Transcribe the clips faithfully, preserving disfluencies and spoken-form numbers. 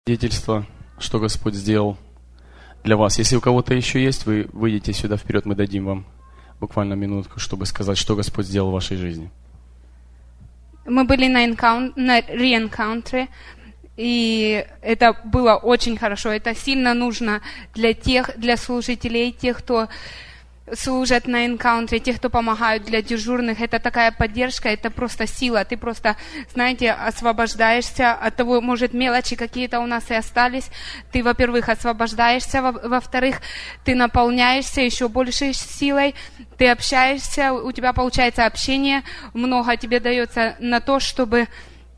Свидетельство, что Господь сделал для вас. Если у кого-то еще есть, вы выйдите сюда вперед, мы дадим вам буквально минутку, чтобы сказать, что Господь сделал в вашей жизни. Мы были на, энкаун... на реэнкаунтере, и это было очень хорошо. Это сильно нужно для тех, для служителей, тех, кто служат на энкаунтере, тех, кто помогают для дежурных. Это такая поддержка, это просто сила. Ты просто, знаете, освобождаешься от того, может, мелочи какие-то у нас и остались. Ты, во-первых, освобождаешься, во- во-вторых, ты наполняешься еще большей силой, ты общаешься, у тебя получается общение, много тебе дается на то, чтобы,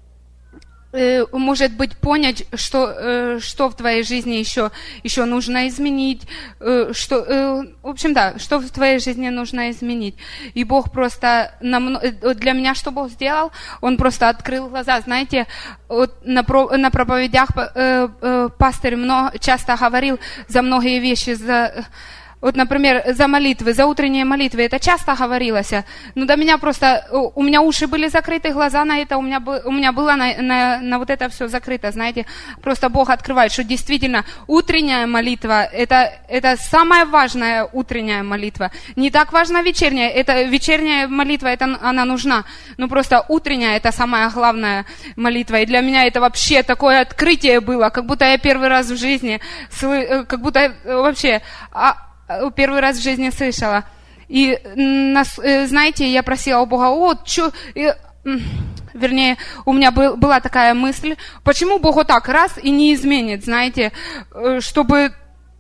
э, может быть, понять, что, э, что в твоей жизни еще, еще нужно изменить, э, что, э, в общем, да, что в твоей жизни нужно изменить. И Бог просто, нам, для меня что Бог сделал? Он просто открыл глаза. Знаете, вот на, про, на проповедях э, э, пастырь много, часто говорил за многие вещи, за... Вот, например, за молитвы, за утренние молитвы, это часто говорилось. Но до меня просто, у меня уши были закрыты, глаза на это, у меня, у меня было на, на, на вот это все закрыто, знаете. Просто Бог открывает, что действительно утренняя молитва, это, это самая важная утренняя молитва. Не так важна вечерняя, это, вечерняя молитва, это, она нужна. Но просто утренняя, это самая главная молитва. И для меня это вообще такое открытие было, как будто я первый раз в жизни, как будто вообще... первый раз в жизни слышала. И, знаете, я просила у Бога, вот, что... Вернее, у меня был, была такая мысль, почему Бог вот так раз и не изменит, знаете, чтобы...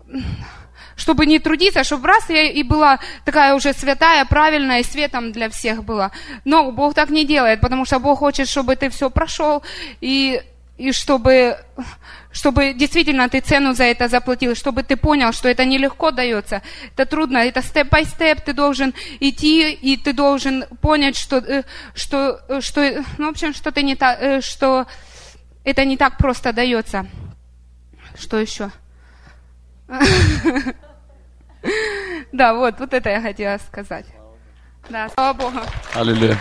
чтобы не трудиться, чтобы раз я и была такая уже святая, правильная, и светом для всех была. Но Бог так не делает, потому что Бог хочет, чтобы ты все прошел, и... И чтобы, чтобы действительно ты цену за это заплатил, чтобы ты понял, что это нелегко дается, это трудно, это степ-бай-степ, ты должен идти, и ты должен понять, что, что, что, ну, в общем, что, ты не та, что это не так просто дается. Что еще? Да, вот, вот это я хотела сказать. Да, слава Богу. Аллилуйя.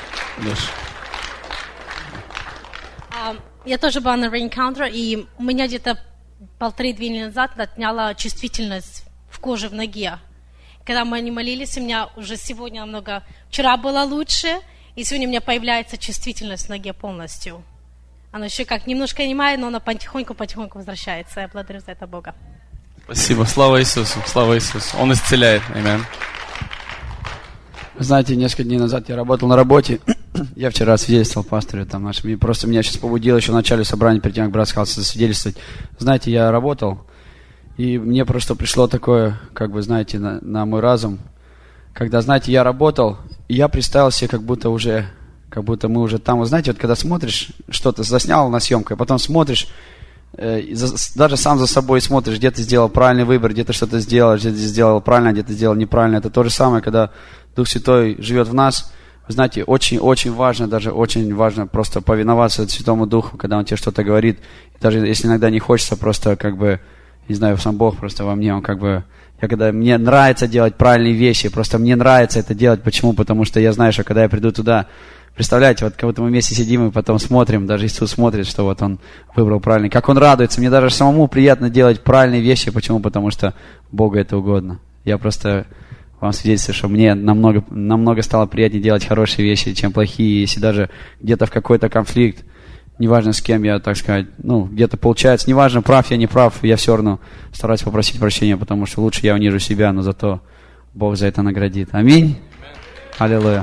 Я тоже была на Re-Encounter, и у меня где-то полторы-две недели назад отняла чувствительность в коже в ноге. Когда мы не молились, у меня уже сегодня намного... Вчера было лучше, и сегодня у меня появляется чувствительность в ноге полностью. Она еще как немножко немая, но она потихоньку-потихоньку возвращается. Я благодарю за это Бога. Спасибо. Слава Иисусу. Слава Иисусу. Он исцеляет. Аминь. Знаете, несколько дней назад я работал на работе. Я вчера свидетельствовал пастору там нашим. И просто меня сейчас побудило еще в начале собрания, перед тем, как брат сказал, засвидетельствовать. Знаете, я работал, и мне просто пришло такое, как бы, знаете, на, на мой разум, когда, знаете, я работал, и я представил себе, как будто уже, как будто мы уже там, вот знаете, вот когда смотришь, что-то заснял на съемку, а потом смотришь, э, за, даже сам за собой смотришь, где ты сделал правильный выбор, где ты что-то сделал, где ты сделал правильно, где ты сделал неправильно. Это то же самое, когда Дух Святой живет в нас. Вы знаете, очень-очень важно, даже очень важно просто повиноваться Святому Духу, когда Он тебе что-то говорит. И даже если иногда не хочется, просто как бы, не знаю, сам Бог просто во мне, Он как бы... Я когда... Мне нравится делать правильные вещи, просто мне нравится это делать. Почему? Потому что я знаю, что когда я приду туда, представляете, вот как будто мы вместе сидим и потом смотрим, даже Иисус смотрит, что вот Он выбрал правильный. Как Он радуется. Мне даже самому приятно делать правильные вещи. Почему? Потому что Богу это угодно. Я просто... Вам свидетельствую, что мне намного, намного стало приятнее делать хорошие вещи, чем плохие. Если даже где-то в какой-то конфликт, неважно с кем я, так сказать, ну, где-то получается, неважно, прав я, не прав, я все равно стараюсь попросить прощения, потому что лучше я унижу себя, но зато Бог за это наградит. Аминь. Аллилуйя.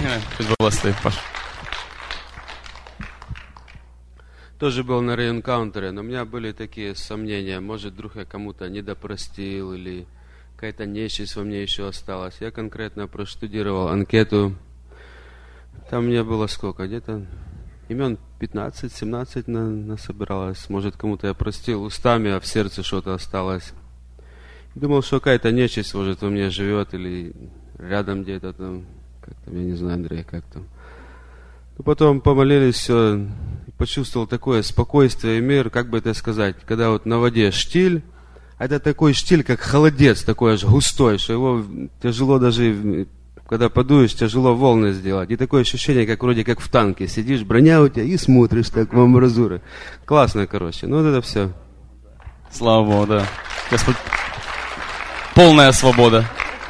Тоже был на Re-Encounter, но у меня были такие сомнения, может, вдруг я кому-то недопростил или... какая-то нечисть во мне еще осталась. Я конкретно проштудировал анкету. Там мне было сколько? Где-то имен пятнадцать-семнадцать на, насобиралось. Может, кому-то я простил устами, а в сердце что-то осталось. Думал, что какая-то нечисть, может, во мне живет или рядом где-то там. Как там, я не знаю, Андрей, как там. Но потом помолились, все, почувствовал такое спокойствие и мир, как бы это сказать, когда вот на воде штиль, это такой штиль, как холодец, такой аж густой, что его тяжело даже в когда подуешь, тяжело волны сделать. И такое ощущение, как вроде как в танке. Сидишь, броня у тебя, и смотришь так в амбразуры. Классно, короче. Ну, вот это все. Слава Богу, да. Господь, полная свобода.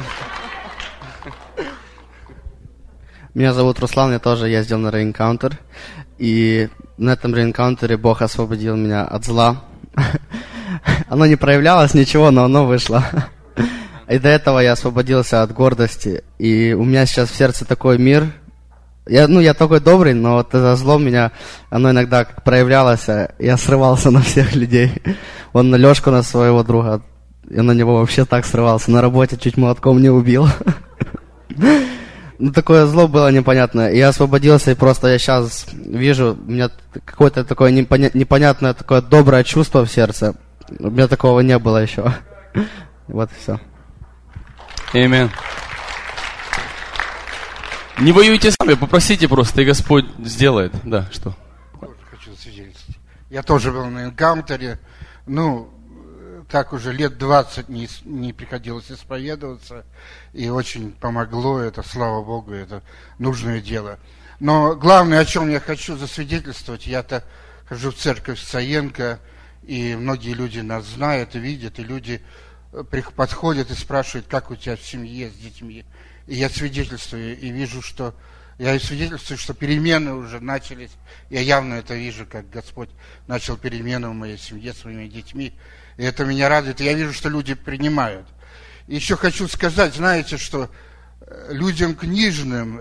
Меня зовут Руслан, я тоже ездил на реэнкаунтер. И на этом реэнкаунтере Бог освободил меня от зла. Оно не проявлялось, ничего, но оно вышло. И до этого я освободился от гордости. И у меня сейчас в сердце такой мир. Я, ну, я такой добрый, но вот это зло меня, оно иногда как проявлялось, я срывался на всех людей. Он на Лешку, на своего друга, я на него вообще так срывался. На работе чуть молотком не убил. Ну, такое зло было непонятное. Я освободился, и просто я сейчас вижу, у меня какое-то такое непонятное, такое доброе чувство в сердце. У меня такого не было еще. Вот и все. Аминь. Не воюйте сами, попросите просто, и Господь сделает. Да, что? Тоже хочу свидетельствовать. Я тоже был на энкаунтере. Ну, так уже лет двадцать не, не приходилось исповедоваться. И очень помогло это, слава Богу, это нужное дело. Но главное, о чем я хочу засвидетельствовать, я-то хожу в церковь Саенко, и многие люди нас знают и видят, и люди подходят и спрашивают, как у тебя в семье с детьми. И я свидетельствую, и вижу, что я и свидетельствую, что перемены уже начались. Я явно это вижу, как Господь начал перемены в моей семье с моими детьми. И это меня радует. И я вижу, что люди принимают. И еще хочу сказать, знаете, что людям книжным,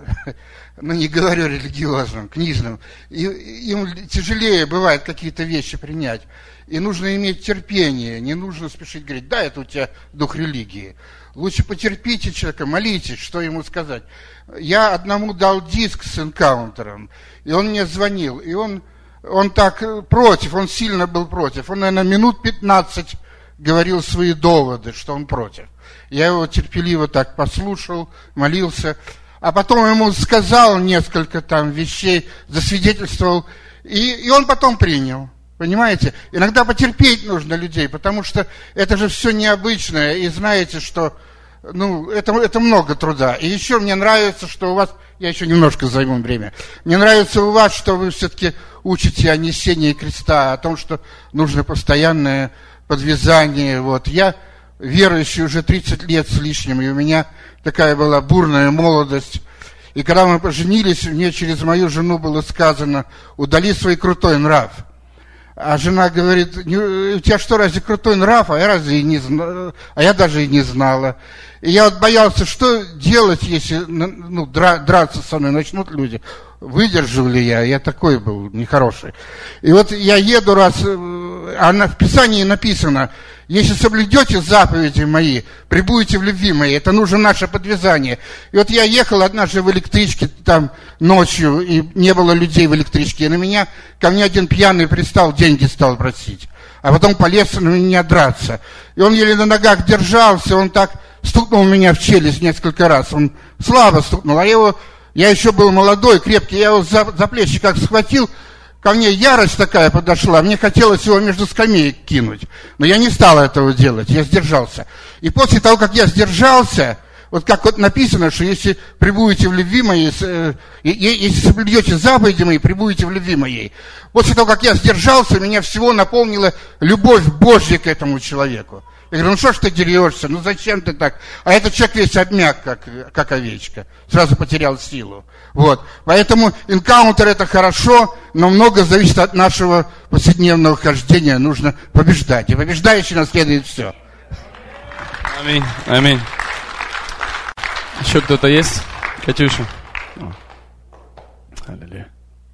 ну не говорю религиозным, книжным, им тяжелее бывает какие-то вещи принять. И нужно иметь терпение, не нужно спешить говорить, да, это у тебя дух религии. Лучше потерпите человека, молитесь, что ему сказать. Я одному дал диск с энкаунтером, и он мне звонил, и он, он так против, он сильно был против. Он, наверное, минут пятнадцать говорил свои доводы, что он против. Я его терпеливо так послушал, молился, а потом ему сказал несколько там вещей, засвидетельствовал, и, и он потом принял. Понимаете? Иногда потерпеть нужно людей, потому что это же все необычное, и знаете, что ну, это, это много труда. И еще мне нравится, что у вас, я еще немножко займу время, мне нравится у вас, что вы все-таки учите о несении креста, о том, что нужно постоянное подвязание. Вот. Я верующий уже тридцать лет с лишним, и у меня такая была бурная молодость. И когда мы поженились, мне через мою жену было сказано, удали свой крутой нрав. А жена говорит, у тебя что, разве крутой нрав? А я разве и не знала, а я даже и не знала. И я вот боялся, что делать, если ну, дра, драться со мной начнут люди. Выдержу ли я? Я такой был нехороший. И вот я еду раз, а в Писании написано, если соблюдете заповеди мои, пребудете в любви моей, это нужно наше подвязание. И вот я ехал однажды в электричке там ночью, и не было людей в электричке, и на меня, ко мне один пьяный пристал, деньги стал просить, а потом полез на меня драться. И он еле на ногах держался, он так стукнул меня в челюсть несколько раз, он слабо стукнул, а я его, я еще был молодой, крепкий, я его за, за плечи как схватил, ко мне ярость такая подошла, мне хотелось его между скамеек кинуть. Но я не стал этого делать, я сдержался. И после того, как я сдержался, вот как вот написано, что если пребудете в любви моей, э, если соблюдете заповеди мои, пребудете в любви моей. После того, как я сдержался, меня всего наполнила любовь Божья к этому человеку. Я говорю, ну что ж ты дерешься, ну зачем ты так? А этот человек весь обмяк, как, как овечка, сразу потерял силу. Вот. Поэтому энкаунтер это хорошо, но много зависит от нашего повседневного хождения, нужно побеждать. И побеждающий наследует все. Аминь, аминь. Еще кто-то есть? Катюша. Аллилуйя.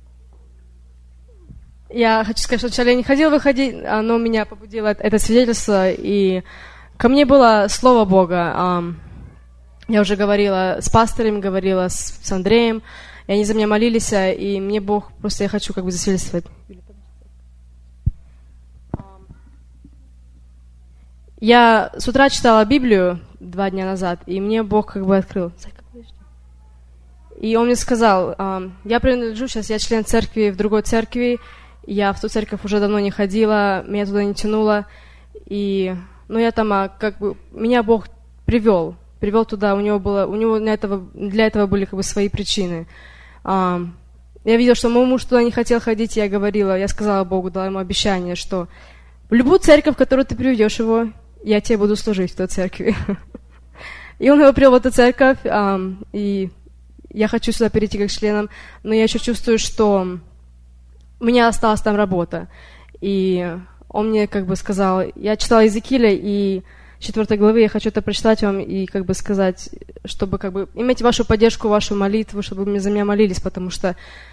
Я хочу сказать, что вначале я не хотела выходить, но меня побудило это свидетельство, и ко мне было Слово Бога. Я уже говорила с пастором, говорила с, с Андреем, и они за меня молились, и мне Бог, просто я хочу как бы засвидетельствовать. Я с утра читала Библию два дня назад, и мне Бог как бы открыл. И Он мне сказал, я принадлежу сейчас, я член церкви в другой церкви, я в ту церковь уже давно не ходила, меня туда не тянуло, и, ну, я там, как бы, меня Бог привел привел туда, у него было, у него для этого, для этого были как бы свои причины. А, я видела, что мой муж туда не хотел ходить, я говорила, я сказала Богу, дала ему обещание, что в любую церковь, в которую ты приведешь его, я тебе буду служить в той церкви. И он его привел в эту церковь, а, и я хочу сюда перейти как членом, но я еще чувствую, что у меня осталась там работа. И он мне как бы сказал, я читала Иезекииля, и четвёртой главы я хочу это прочитать вам и как бы сказать, чтобы как бы иметь вашу поддержку, вашу молитву, чтобы вы за меня молились, потому что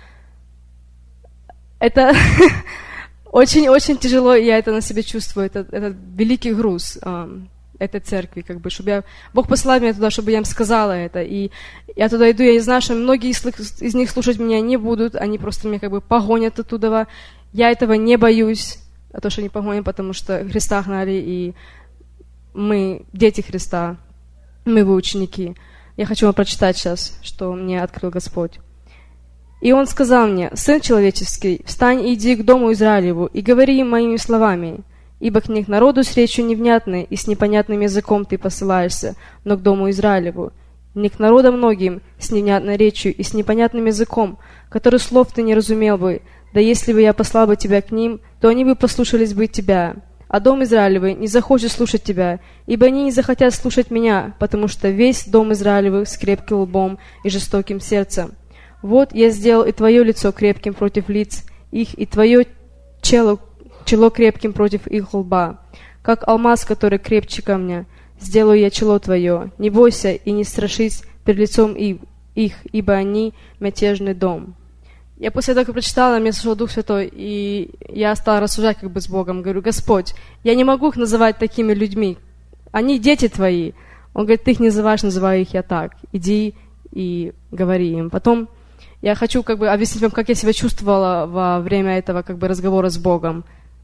это очень-очень тяжело, и я это на себе чувствую, это, это великий груз um, этой церкви, как бы, чтобы я, Бог послал меня туда, чтобы я им сказала это, и я туда иду, я знаю, что многие из них слушать меня не будут, они просто меня как бы погонят оттуда, я этого не боюсь, а то, что не погонят, потому что Христа гнали, и мы дети Христа, мы его ученики. Я хочу вам прочитать сейчас, что мне открыл Господь. «И он сказал мне, Сын человеческий, встань и иди к дому Израилеву, и говори им моими словами, ибо к них народу с речью невнятной и с непонятным языком ты посылаешься, но к дому Израилеву, не к народам многим с невнятной речью и с непонятным языком, который слов ты не разумел бы, да если бы я послал бы тебя к ним, то они бы послушались бы тебя. А дом Израилевый не захочет слушать тебя, ибо они не захотят слушать меня, потому что весь дом Израилевый с крепким лбом и жестоким сердцем. Вот я сделал и твое лицо крепким против лиц их, и твое чело, чело крепким против их лба. Как алмаз, который крепче камня, сделаю я чело твое. Не бойся и не страшись перед лицом их, ибо они мятежный дом». Я после этого, как прочитала, мне сошел Дух Святой, и я стала рассуждать как бы с Богом. Говорю, Господь, я не могу их называть такими людьми. Они дети твои. Он говорит, ты их не называешь, называю их я так. Иди и говори им. Потом я хочу как бы объяснить вам, как я себя чувствовала во время этого как бы разговора с Богом.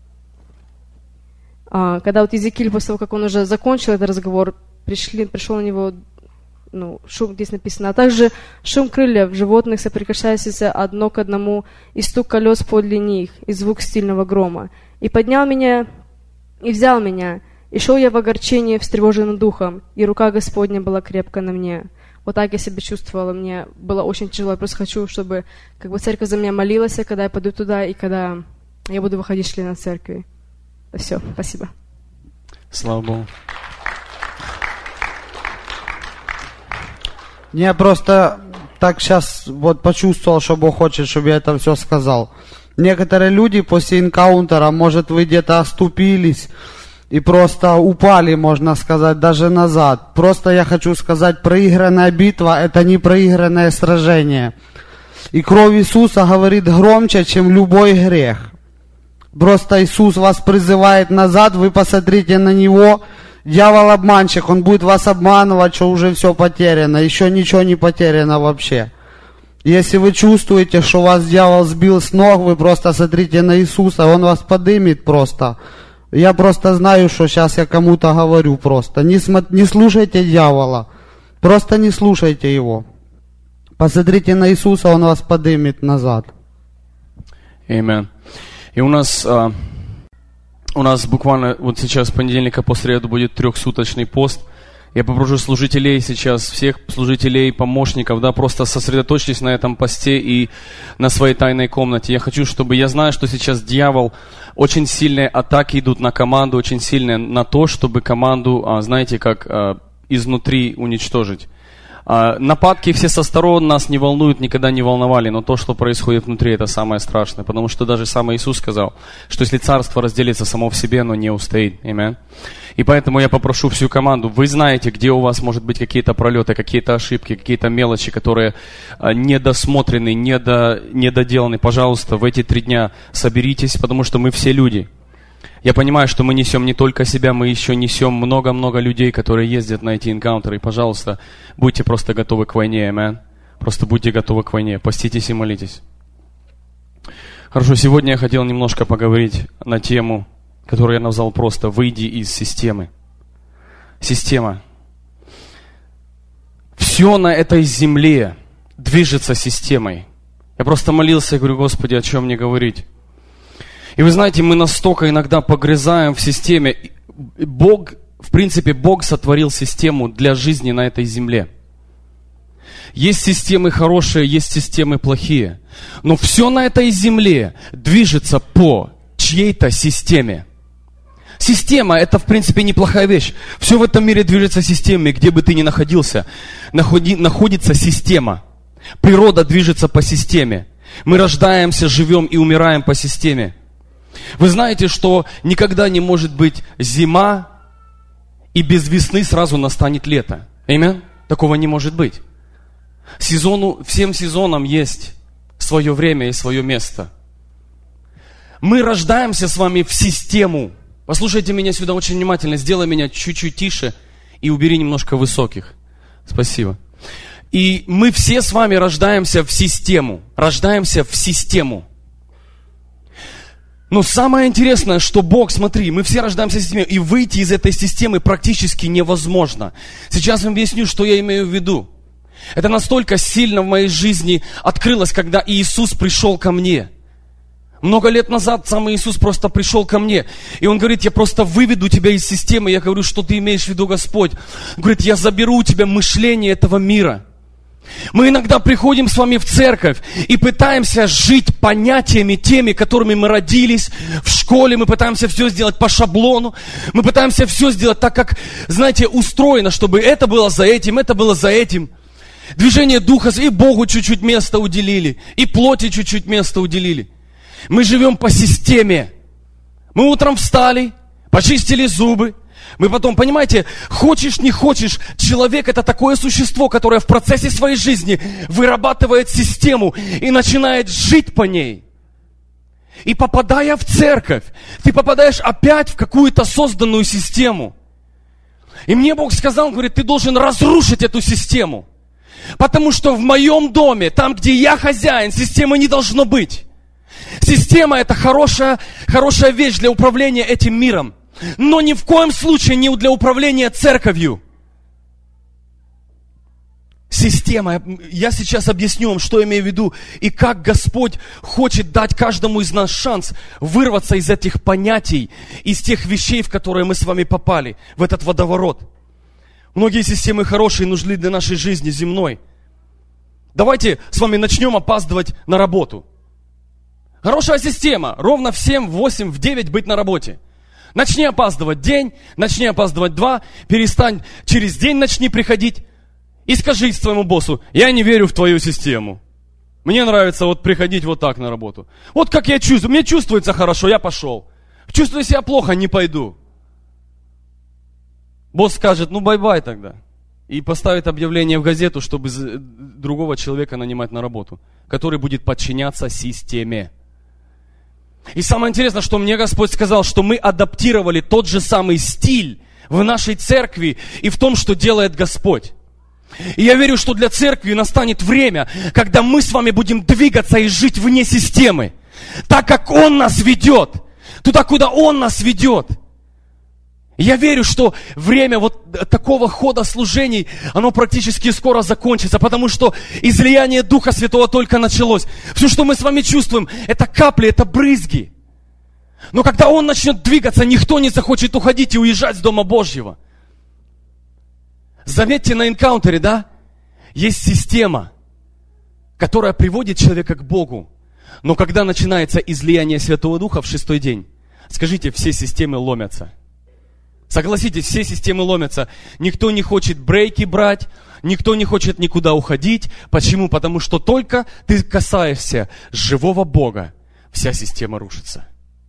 А, когда вот Иезекииль, после того, как он уже закончил этот разговор, пришли, пришел на него ну, шум, здесь написано, а также шум крыльев животных, соприкасающихся одно к одному, и стук колес подле них, и звук стильного грома. И поднял меня, и взял меня, и шел я в огорчении встревоженным духом, и рука Господня была крепко на мне. Вот так я себя чувствовала, мне было очень тяжело, я просто хочу, чтобы как бы церковь за меня молилась, когда я пойду туда, и когда я буду выходить членом церкви. Все, спасибо. Слава Богу. Я просто так сейчас вот почувствовал, что Бог хочет, чтобы я это все сказал. Некоторые люди после энкаунтера, может, вы где-то оступились и просто упали, можно сказать, даже назад. Просто я хочу сказать, проигранная битва – это не проигранное сражение. И кровь Иисуса говорит громче, чем любой грех. Просто Иисус вас призывает назад, вы посмотрите на Него. Дьявол обманщик, он будет вас обманывать, что уже все потеряно, еще ничего не потеряно вообще. Если вы чувствуете, что вас дьявол сбил с ног, вы просто смотрите на Иисуса, он вас подымет просто. Я просто знаю, что сейчас я кому-то говорю просто. Не, смо- не слушайте дьявола, просто не слушайте его. Посмотрите на Иисуса, он вас подымет назад. Аминь. И у нас... А... У нас буквально вот сейчас с понедельника по среду будет трехсуточный пост. Я попрошу служителей сейчас, всех служителей, помощников, да, просто сосредоточьтесь на этом посте и на своей тайной комнате. Я хочу, чтобы, я знаю, что сейчас дьявол, очень сильные атаки идут на команду, очень сильные на то, чтобы команду, знаете, как изнутри уничтожить. Нападки все со сторон нас не волнуют, никогда не волновали, но то, что происходит внутри, это самое страшное, потому что даже сам Иисус сказал, что если царство разделится само в себе, оно не устоит. Аминь. И поэтому я попрошу всю команду, вы знаете, где у вас может быть какие-то пролеты, какие-то ошибки, какие-то мелочи, которые недосмотрены, недо, недоделаны. Пожалуйста, в эти три дня соберитесь, потому что мы все люди. Я понимаю, что мы несем не только себя, мы еще несем много-много людей, которые ездят на эти энкаунтеры. И, пожалуйста, будьте просто готовы к войне, аминь. Просто будьте готовы к войне, поститесь и молитесь. Хорошо, сегодня я хотел немножко поговорить на тему, которую я назвал просто «Выйди из системы». Система. Все на этой земле движется системой. Я просто молился и говорю, Господи, о чем мне говорить? И вы знаете, мы настолько иногда погрязаем в системе. Бог в принципе, Бог сотворил систему для жизни на этой земле. Есть системы хорошие, есть системы плохие. Но все на этой земле движется по чьей-то системе. Система – это, в принципе, неплохая вещь. Все в этом мире движется системами, где бы ты ни находился. Находи, находится система. Природа движется по системе. Мы рождаемся, живем и умираем по системе. Вы знаете, что никогда не может быть зима, и без весны сразу настанет лето. Аминь? Такого не может быть. Сезону, всем сезонам есть свое время и свое место. Мы рождаемся с вами в систему. Послушайте меня сюда очень внимательно. Сделай меня чуть-чуть тише и убери немножко высоких. Спасибо. И мы все с вами рождаемся в систему. Рождаемся в систему. Но самое интересное, что Бог, смотри, мы все рождаемся в системе, и выйти из этой системы практически невозможно. Сейчас я вам объясню, что я имею в виду. Это настолько сильно в моей жизни открылось, когда Иисус пришел ко мне. Много лет назад сам Иисус просто пришел ко мне. И Он говорит, я просто выведу тебя из системы. Я говорю, что ты имеешь в виду, Господь? Он говорит, я заберу у тебя мышление этого мира. Мы иногда приходим с вами в церковь и пытаемся жить понятиями теми, которыми мы родились в школе. Мы пытаемся все сделать по шаблону. Мы пытаемся все сделать так, как, знаете, устроено, чтобы это было за этим, это было за этим. Движение Духа, и Богу чуть-чуть места уделили, и плоти чуть-чуть места уделили. Мы живем по системе. Мы утром встали, почистили зубы. Мы потом, понимаете, хочешь, не хочешь, человек это такое существо, которое в процессе своей жизни вырабатывает систему и начинает жить по ней. И попадая в церковь, ты попадаешь опять в какую-то созданную систему. И мне Бог сказал, он говорит, ты должен разрушить эту систему. Потому что в моем доме, там, где я хозяин, системы не должно быть. Система это хорошая, хорошая вещь для управления этим миром. Но ни в коем случае не для управления церковью. Система. Я сейчас объясню вам, что я имею в виду. И как Господь хочет дать каждому из нас шанс вырваться из этих понятий, из тех вещей, в которые мы с вами попали, в этот водоворот. Многие системы хорошие нужны для нашей жизни земной. Давайте с вами начнем опаздывать на работу. Хорошая система. Ровно в семь, в восемь, в девять быть на работе. Начни опаздывать день, начни опаздывать два, перестань, через день начни приходить и скажи своему боссу, я не верю в твою систему. Мне нравится вот приходить вот так на работу. Вот как я чувствую, мне чувствуется хорошо, я пошел. Чувствую себя плохо, не пойду. Босс скажет, ну бай-бай тогда. И поставит объявление в газету, чтобы другого человека нанимать на работу, который будет подчиняться системе. И самое интересное, что мне Господь сказал, что мы адаптировали тот же самый стиль в нашей церкви и в том, что делает Господь. И я верю, что для церкви настанет время, когда мы с вами будем двигаться и жить вне системы. Так, как Он нас ведет. Туда, куда Он нас ведет. Я верю, что время вот такого хода служений, оно практически скоро закончится, потому что излияние Духа Святого только началось. Все, что мы с вами чувствуем, это капли, это брызги. Но когда Он начнет двигаться, никто не захочет уходить и уезжать с Дома Божьего. Заметьте на энкаунтере, да? Есть система, которая приводит человека к Богу. Но когда начинается излияние Святого Духа в шестой день, скажите, все системы ломятся. Согласитесь, все системы ломятся. Никто не хочет брейки брать, никто не хочет никуда уходить. Почему? Потому что только ты касаешься живого Бога, вся система рушится.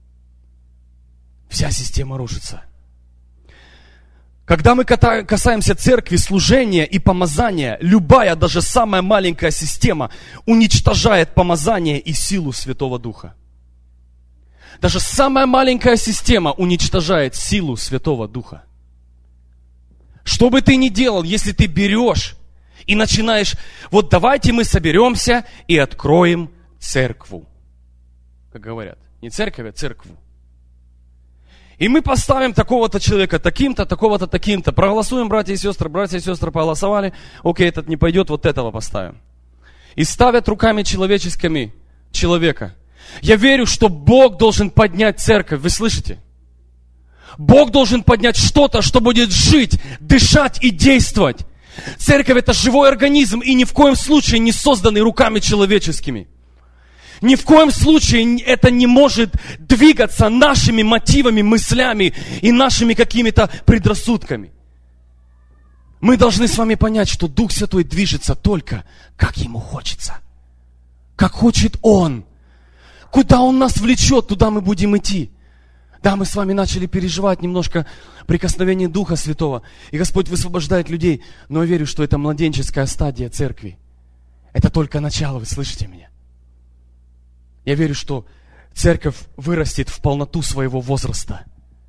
Вся система рушится. Когда мы касаемся церкви, служения и помазания, любая, даже самая маленькая система уничтожает помазание и силу Святого Духа. Даже самая маленькая система уничтожает силу Святого Духа. Что бы ты ни делал, если ты берешь и начинаешь, вот давайте мы соберемся и откроем церкву. Как говорят, не церковь, а церкву. И мы поставим такого-то человека таким-то, такого-то таким-то. Проголосуем, братья и сестры, братья и сестры проголосовали. Окей, этот не пойдет, вот этого поставим. И ставят руками человеческими человека. Я верю, что Бог должен поднять церковь. Вы слышите? Бог должен поднять что-то, что будет жить, дышать и действовать. Церковь — это живой организм, и ни в коем случае не созданный руками человеческими. Ни в коем случае это не может двигаться нашими мотивами, мыслями и нашими какими-то предрассудками. Мы должны с вами понять, что Дух Святой движется только, как Ему хочется. Как хочет Он. Куда Он нас влечет, туда мы будем идти. Да, мы с вами начали переживать немножко прикосновение Духа Святого. И Господь высвобождает людей. Но я верю, что это младенческая стадия церкви. Это только начало, вы слышите меня? Я верю, что церковь вырастет в полноту своего возраста.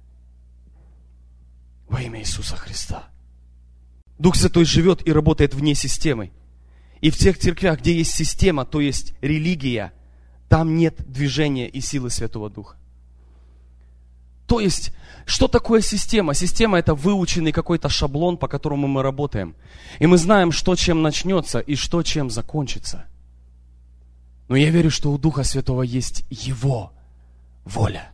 Во имя Иисуса Христа. Дух Святой живет и работает вне системы. И в тех церквях, где есть система, то есть религия, там нет движения и силы Святого Духа. То есть, что такое система? Система — это выученный какой-то шаблон, по которому мы работаем. И мы знаем, что чем начнется и что чем закончится. Но я верю, что у Духа Святого есть Его воля,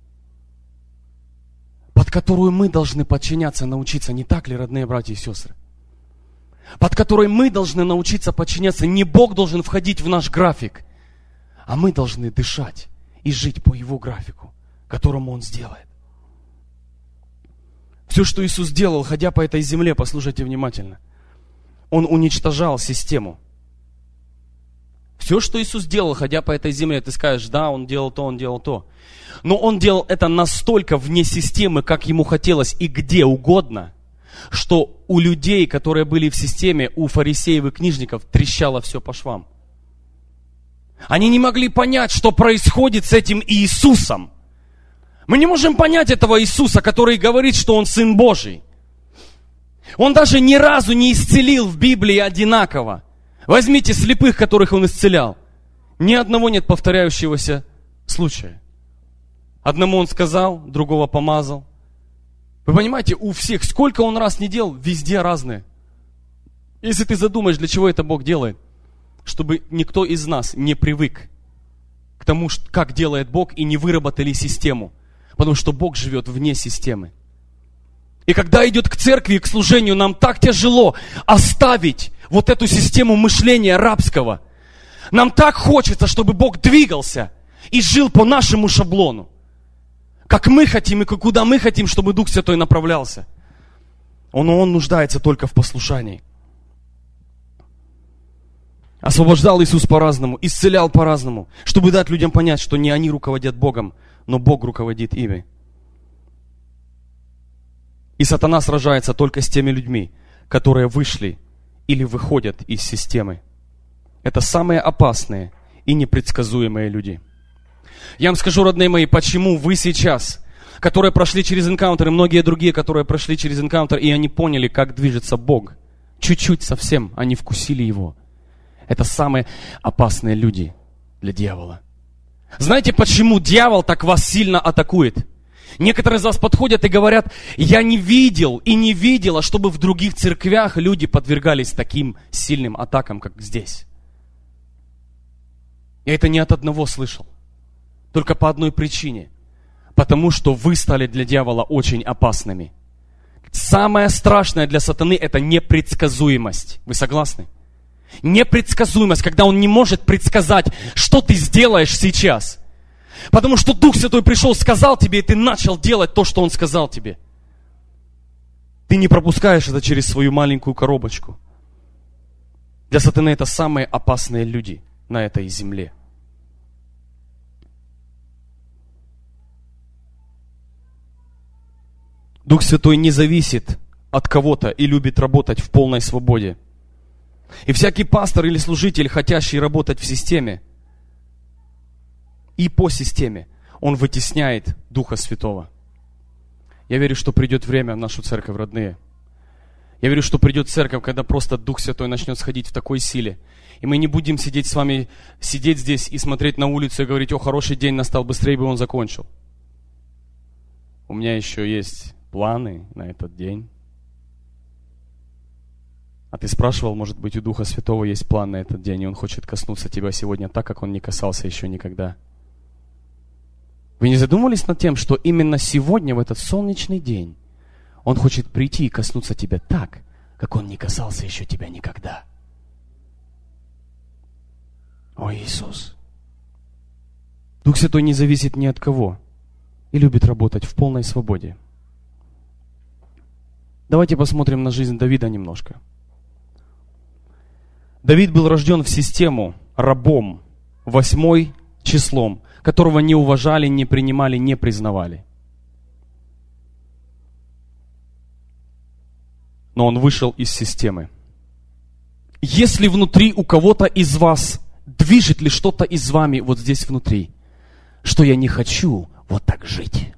под которую мы должны подчиняться, научиться. Не так ли, родные братья и сестры? Под которой мы должны научиться подчиняться. Не Бог должен входить в наш график, а мы должны дышать и жить по Его графику, которому Он сделает. Все, что Иисус делал, ходя по этой земле, послушайте внимательно, Он уничтожал систему. Все, что Иисус делал, ходя по этой земле, ты скажешь, да, Он делал то, Он делал то. Но Он делал это настолько вне системы, как Ему хотелось и где угодно, что у людей, которые были в системе, у фарисеев и книжников, трещало все по швам. Они не могли понять, что происходит с этим Иисусом. Мы не можем понять этого Иисуса, который говорит, что Он Сын Божий. Он даже ни разу не исцелил в Библии одинаково. Возьмите слепых, которых Он исцелял. Ни одного нет повторяющегося случая. Одному Он сказал, другого помазал. Вы понимаете, у всех, сколько Он раз не делал, везде разные. Если ты задумаешь, для чего это Бог делает, чтобы никто из нас не привык к тому, как делает Бог, и не выработали систему. Потому что Бог живет вне системы. И когда идет к церкви, к служению, нам так тяжело оставить вот эту систему мышления рабского. Нам так хочется, чтобы Бог двигался и жил по нашему шаблону. Как мы хотим и куда мы хотим, чтобы Дух Святой направлялся. Он, он нуждается только в послушании. Освобождал Иисус по-разному, исцелял по-разному, чтобы дать людям понять, что не они руководят Богом, но Бог руководит ими. И сатана сражается только с теми людьми, которые вышли или выходят из системы. Это самые опасные и непредсказуемые люди. Я вам скажу, родные мои, почему вы сейчас, которые прошли через энкаунтер, и многие другие, которые прошли через энкаунтер, и они поняли, как движется Бог, чуть-чуть совсем они вкусили Его. Это самые опасные люди для дьявола. Знаете, почему дьявол так вас сильно атакует? Некоторые из вас подходят и говорят, я не видел и не видела, чтобы в других церквях люди подвергались таким сильным атакам, как здесь. Я это не от одного слышал. Только по одной причине. Потому что вы стали для дьявола очень опасными. Самое страшное для сатаны – это непредсказуемость. Вы согласны? Непредсказуемость, когда он не может предсказать, что ты сделаешь сейчас. Потому что Дух Святой пришел, сказал тебе, и ты начал делать то, что Он сказал тебе. Ты не пропускаешь это через свою маленькую коробочку. Для сатаны это самые опасные люди на этой земле. Дух Святой не зависит от кого-то и любит работать в полной свободе. И всякий пастор или служитель, хотящий работать в системе и по системе, он вытесняет Духа Святого. Я верю, что придет время в нашу церковь, родные. Я верю, что придет церковь, когда просто Дух Святой начнет сходить в такой силе. И мы не будем сидеть с вами, сидеть здесь и смотреть на улицу и говорить, о, хороший день настал, быстрее бы он закончил. У меня еще есть планы на этот день. А ты спрашивал, может быть, у Духа Святого есть план на этот день, и Он хочет коснуться тебя сегодня так, как Он не касался еще никогда. Вы не задумывались над тем, что именно сегодня, в этот солнечный день, Он хочет прийти и коснуться тебя так, как Он не касался еще тебя никогда? О, Иисус! Дух Святой не зависит ни от кого и любит работать в полной свободе. Давайте посмотрим на жизнь Давида немножко. Давид был рожден в систему рабом, восьмой числом, которого не уважали, не принимали, не признавали. Но он вышел из системы. Если внутри у кого-то из вас движет ли что-то из вами вот здесь внутри, что я не хочу вот так жить.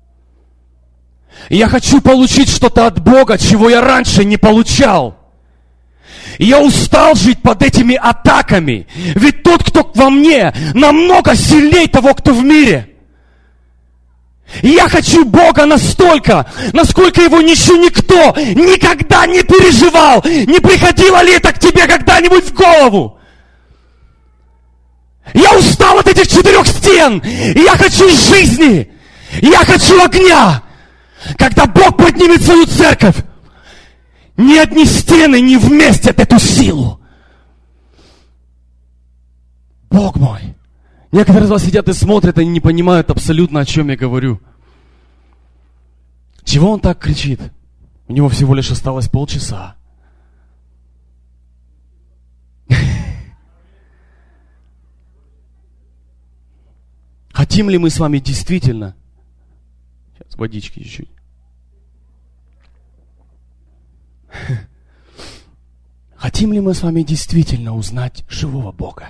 Я хочу получить что-то от Бога, чего я раньше не получал. Я устал жить под этими атаками. Ведь тот, кто во мне, намного сильнее того, кто в мире. И я хочу Бога настолько, насколько Его еще никто никогда не переживал. Не приходило ли это к тебе когда-нибудь в голову? Я устал от этих четырех стен. И я хочу жизни. И я хочу огня. Когда Бог поднимет свою церковь, ни одни стены не вместят эту силу. Бог мой. Некоторые из вас сидят и смотрят, и не понимают абсолютно, о чем я говорю. Чего он так кричит? У него всего лишь осталось полчаса. Хотим ли мы с вами действительно... Сейчас водички чуть-чуть. Хотим ли мы с вами действительно узнать живого Бога?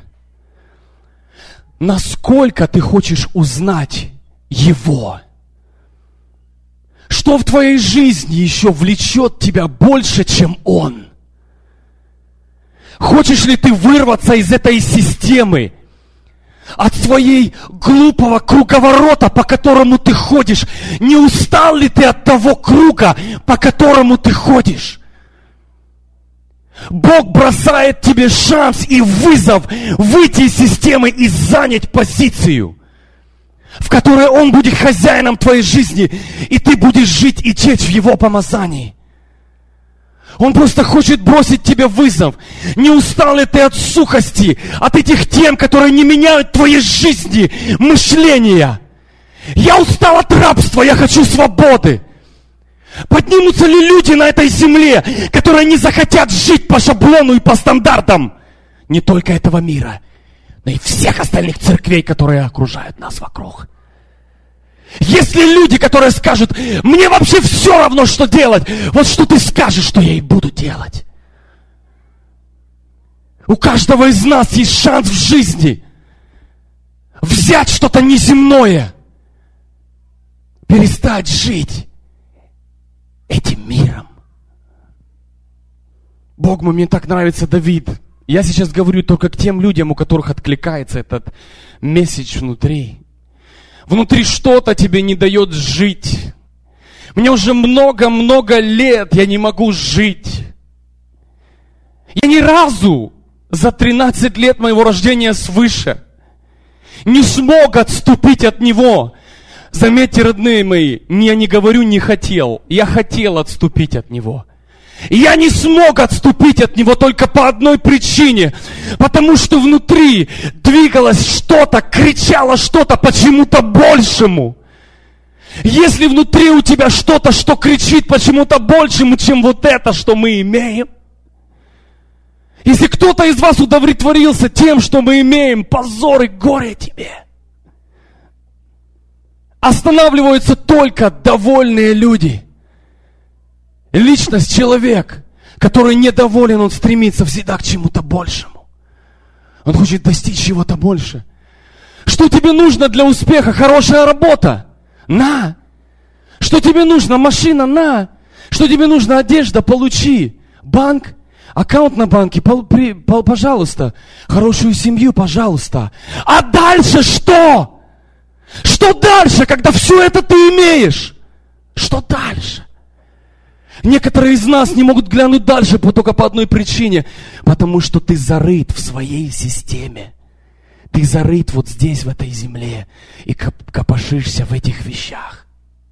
Насколько ты хочешь узнать Его? Что в твоей жизни еще влечет тебя больше, чем Он? Хочешь ли ты вырваться из этой системы? От своей глупого круговорота, по которому ты ходишь? Не устал ли ты от того круга, по которому ты ходишь? Бог бросает тебе шанс и вызов выйти из системы и занять позицию, в которой Он будет хозяином твоей жизни, и ты будешь жить и течь в Его помазании. Он просто хочет бросить тебе вызов. Не устал ли ты от сухости, от этих тем, которые не меняют твоей жизни, мышления? Я устал от рабства, я хочу свободы. Поднимутся ли люди на этой земле, которые не захотят жить по шаблону и по стандартам не только этого мира, но и всех остальных церквей, которые окружают нас вокруг? Есть ли люди, которые скажут: мне вообще все равно, что делать, вот что ты скажешь, что я и буду делать? У каждого из нас есть шанс в жизни взять что-то неземное, перестать жить этим миром. Бог мой, мне так нравится Давид. Я сейчас говорю только к тем людям, у которых откликается этот месседж внутри. Внутри что-то тебе не дает жить. Мне уже много-много лет я не могу жить. Я ни разу за тринадцать лет моего рождения свыше не смог отступить от Него. Заметьте, родные мои, я не говорю не хотел. Я хотел отступить от Него. И я не смог отступить от Него только по одной причине. Потому что внутри двигалось что-то, кричало что-то почему-то большему. Если внутри у тебя что-то, что кричит почему-то большему, чем вот это, что мы имеем. Если кто-то из вас удовлетворился тем, что мы имеем, позор и горе тебе. Останавливаются только довольные люди. Личность, человек, который недоволен, он стремится всегда к чему-то большему. Он хочет достичь чего-то больше. Что тебе нужно для успеха? Хорошая работа. На. Что тебе нужно? Машина. На. Что тебе нужно? Одежда. Получи. Банк. Аккаунт на банке. Пожалуйста. Хорошую семью. Пожалуйста. А дальше что? Что дальше, когда все это ты имеешь? Что дальше? Некоторые из нас не могут глянуть дальше только по одной причине. Потому что ты зарыт в своей системе. Ты зарыт вот здесь, в этой земле, и копошишься в этих вещах.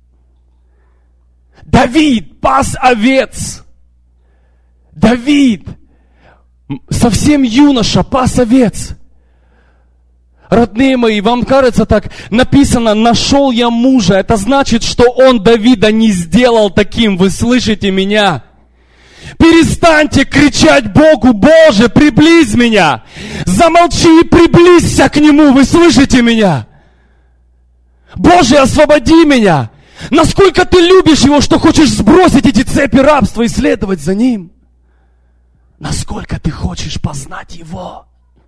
Давид пас овец. Давид, совсем юноша, пас овец. Родные мои, вам кажется так, написано, нашел я мужа. Это значит, что он Давида не сделал таким. Вы слышите меня? Перестаньте кричать Богу: Боже, приблизь меня. Замолчи и приблизься к Нему. Вы слышите меня? Боже, освободи меня. Насколько ты любишь Его, что хочешь сбросить эти цепи рабства и следовать за Ним? Насколько ты хочешь познать Его?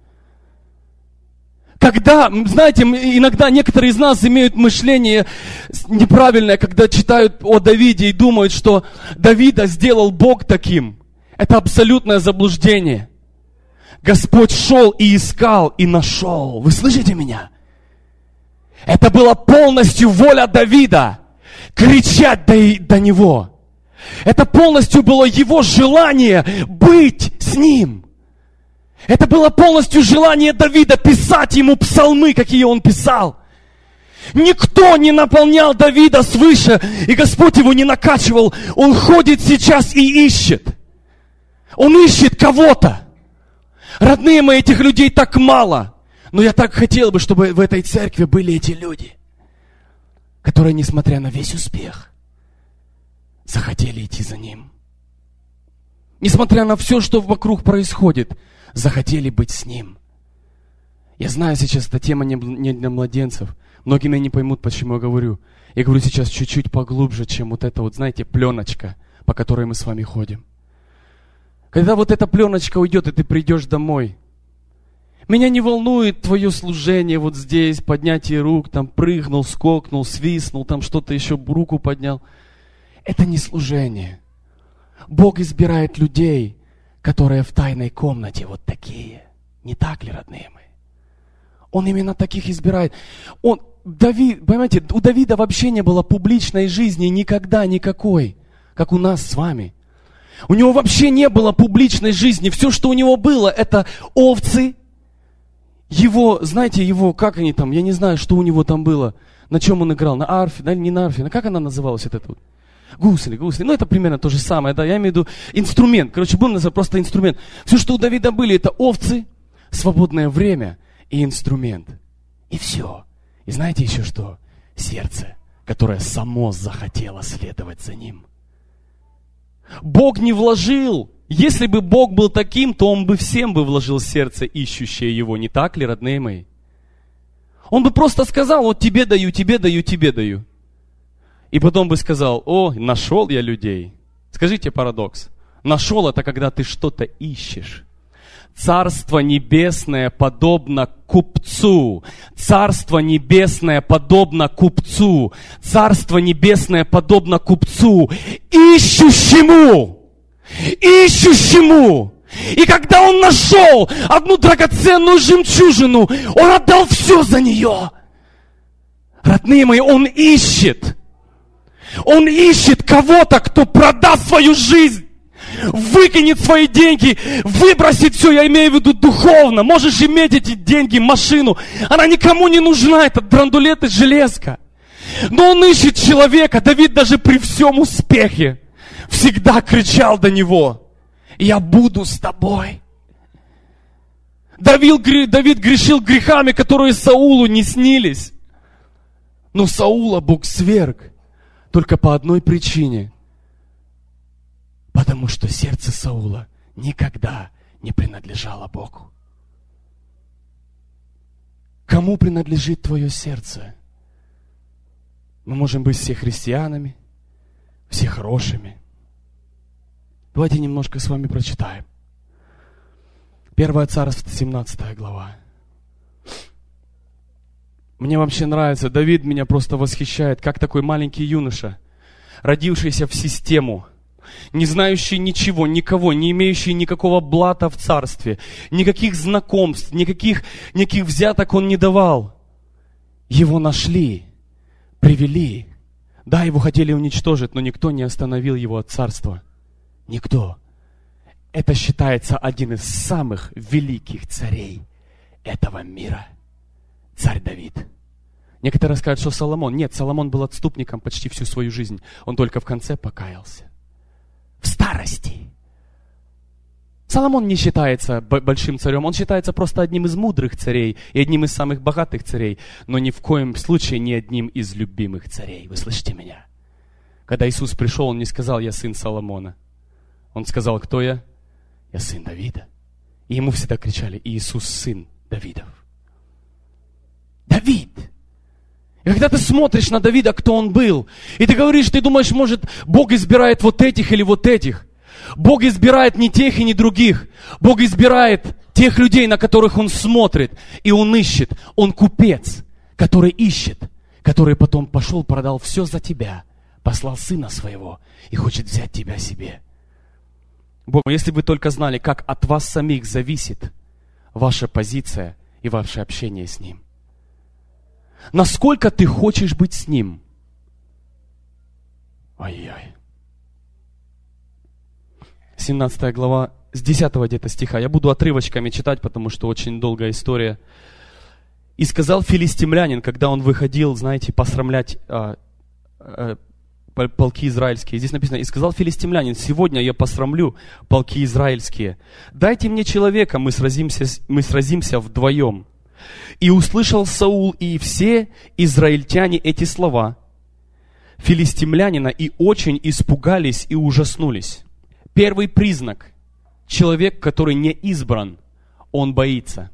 Когда, знаете, иногда некоторые из нас имеют мышление неправильное, когда читают о Давиде и думают, что Давида сделал Бог таким. Это абсолютное заблуждение. Господь шел и искал, и нашел. Вы слышите меня? Это была полностью воля Давида. Кричать до, до Него. Это полностью было его желание быть с Ним. Это было полностью желание Давида писать ему псалмы, какие он писал. Никто не наполнял Давида свыше, и Господь его не накачивал. Он ходит сейчас и ищет. Он ищет кого-то. Родные мои, этих людей так мало. Но я так хотел бы, чтобы в этой церкви были эти люди, которые, несмотря на весь успех, захотели идти за Ним. Несмотря на все, что вокруг происходит, захотели быть с Ним. Я знаю, сейчас эта тема не для младенцев. Многие меня не поймут, почему я говорю. Я говорю сейчас чуть-чуть поглубже, чем вот эта вот, знаете, пленочка, по которой мы с вами ходим. Когда вот эта пленочка уйдет, и ты придешь домой, меня не волнует твое служение вот здесь, поднятие рук, там прыгнул, скокнул, свистнул, там что-то еще, руку поднял. Это не служение. Бог избирает людей, которые в тайной комнате вот такие. Не так ли, родные мои? Он именно таких избирает. Он, Давид, понимаете, у Давида вообще не было публичной жизни никогда никакой, как у нас с вами. У него вообще не было публичной жизни. Все, что у него было, это овцы. Его, знаете, его, как они там, я не знаю, что у него там было. На чем он играл? На арфе, да, не на арфе. Как она называлась, вот эта вот? Гусли, гусли. Ну, это примерно то же самое, да, я имею в виду инструмент. Короче, был называется просто инструмент. Все, что у Давида были, это овцы, свободное время и инструмент. И все. И знаете еще что? Сердце, которое само захотело следовать за Ним. Бог не вложил. Если бы Бог был таким, то Он бы всем бы вложил сердце, ищущее Его. Не так ли, родные мои? Он бы просто сказал: вот тебе даю, тебе даю, тебе даю. И потом бы сказал: о, нашел я людей. Скажите парадокс. Нашел — это когда ты что-то ищешь. Царство небесное подобно купцу. Царство небесное подобно купцу. Царство небесное подобно купцу, ищущему. Ищущему. И когда он нашел одну драгоценную жемчужину, он отдал все за нее. Родные мои, он ищет. Он ищет кого-то, кто продаст свою жизнь, выкинет свои деньги, выбросит все, я имею в виду духовно. Можешь иметь эти деньги, машину, она никому не нужна, это драндулет и железка. Но он ищет человека. Давид даже при всем успехе всегда кричал до него: я буду с тобой. Давид, Давид грешил грехами, которые Саулу не снились. Но Саула Бог сверг только по одной причине. Потому что сердце Саула никогда не принадлежало Богу. Кому принадлежит твое сердце? Мы можем быть все христианами, все хорошими. Давайте немножко с вами прочитаем. Первое Царство, семнадцатая глава. Мне вообще нравится, Давид меня просто восхищает, как такой маленький юноша, родившийся в систему, не знающий ничего, никого, не имеющий никакого блата в царстве, никаких знакомств, никаких, никаких взяток он не давал. Его нашли, привели. Да, его хотели уничтожить, но никто не остановил его от царства. Никто. Это считается один из самых великих царей этого мира. царь Давид. Некоторые скажут, что Соломон. Нет, Соломон был отступником почти всю свою жизнь. Он только в конце покаялся. В старости. Соломон не считается большим царем, он считается просто одним из мудрых царей и одним из самых богатых царей, но ни в коем случае не одним из любимых царей. Вы слышите меня? Когда Иисус пришел, Он не сказал: «Я сын Соломона». Он сказал: «Кто я?» «Я сын Давида». И Ему всегда кричали: «Иисус, сын Давидов». Давид. И когда ты смотришь на Давида, кто он был, и ты говоришь, ты думаешь, может, Бог избирает вот этих или вот этих. Бог избирает не тех и не других. Бог избирает тех людей, на которых Он смотрит, и Он ищет. Он купец, который ищет, который потом пошел, продал все за тебя, послал Сына Своего и хочет взять тебя себе. Бог, если вы только знали, как от вас самих зависит ваша позиция и ваше общение с Ним. Насколько ты хочешь быть с Ним? Ай-яй. семнадцатая глава, с десятого где-то стиха. Я буду отрывочками читать, потому что очень долгая история. «И сказал филистимлянин, когда он выходил, знаете, посрамлять а, а, полки израильские». Здесь написано: «И сказал филистимлянин: сегодня я посрамлю полки израильские. Дайте мне человека, мы сразимся, мы сразимся вдвоем». И услышал Саул и все израильтяне эти слова филистимлянина, и очень испугались и ужаснулись. Первый признак. Человек, который не избран, он боится.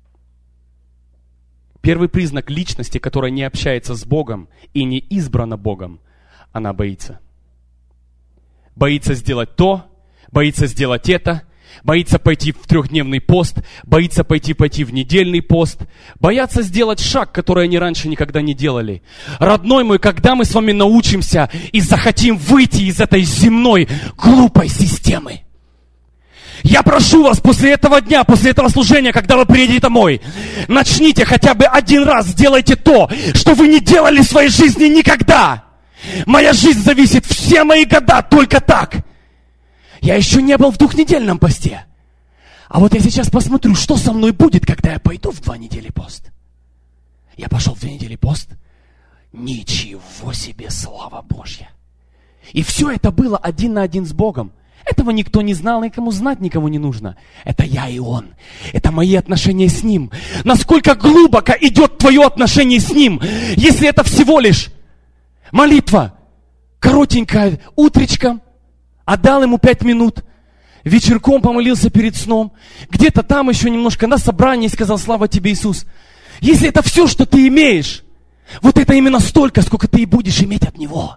Первый признак личности, которая не общается с Богом и не избрана Богом, она боится. Боится сделать то, боится сделать это, боится пойти в трехдневный пост, боится пойти пойти в недельный пост, боятся сделать шаг, который они раньше никогда не делали. Родной мой, когда мы с вами научимся и захотим выйти из этой земной глупой системы? Я прошу вас, после этого дня, после этого служения, когда вы приедете домой, начните хотя бы один раз, сделайте то, что вы не делали в своей жизни никогда. Моя жизнь зависит все мои года только так. Я еще не был в двухнедельном посте. А вот я сейчас посмотрю, что со мной будет, когда я пойду в два недели пост. Я пошел в две недели пост. Ничего себе, слава Божья. И все это было один на один с Богом. Этого никто не знал, никому знать никому не нужно. Это я и Он. Это мои отношения с Ним. Насколько глубоко идет твое отношение с Ним, если это всего лишь молитва, коротенькая, утречком, отдал Ему пять минут, вечерком помолился перед сном, где-то там еще немножко на собрании сказал: слава тебе, Иисус. Если это все, что ты имеешь, вот это именно столько, сколько ты и будешь иметь от Него.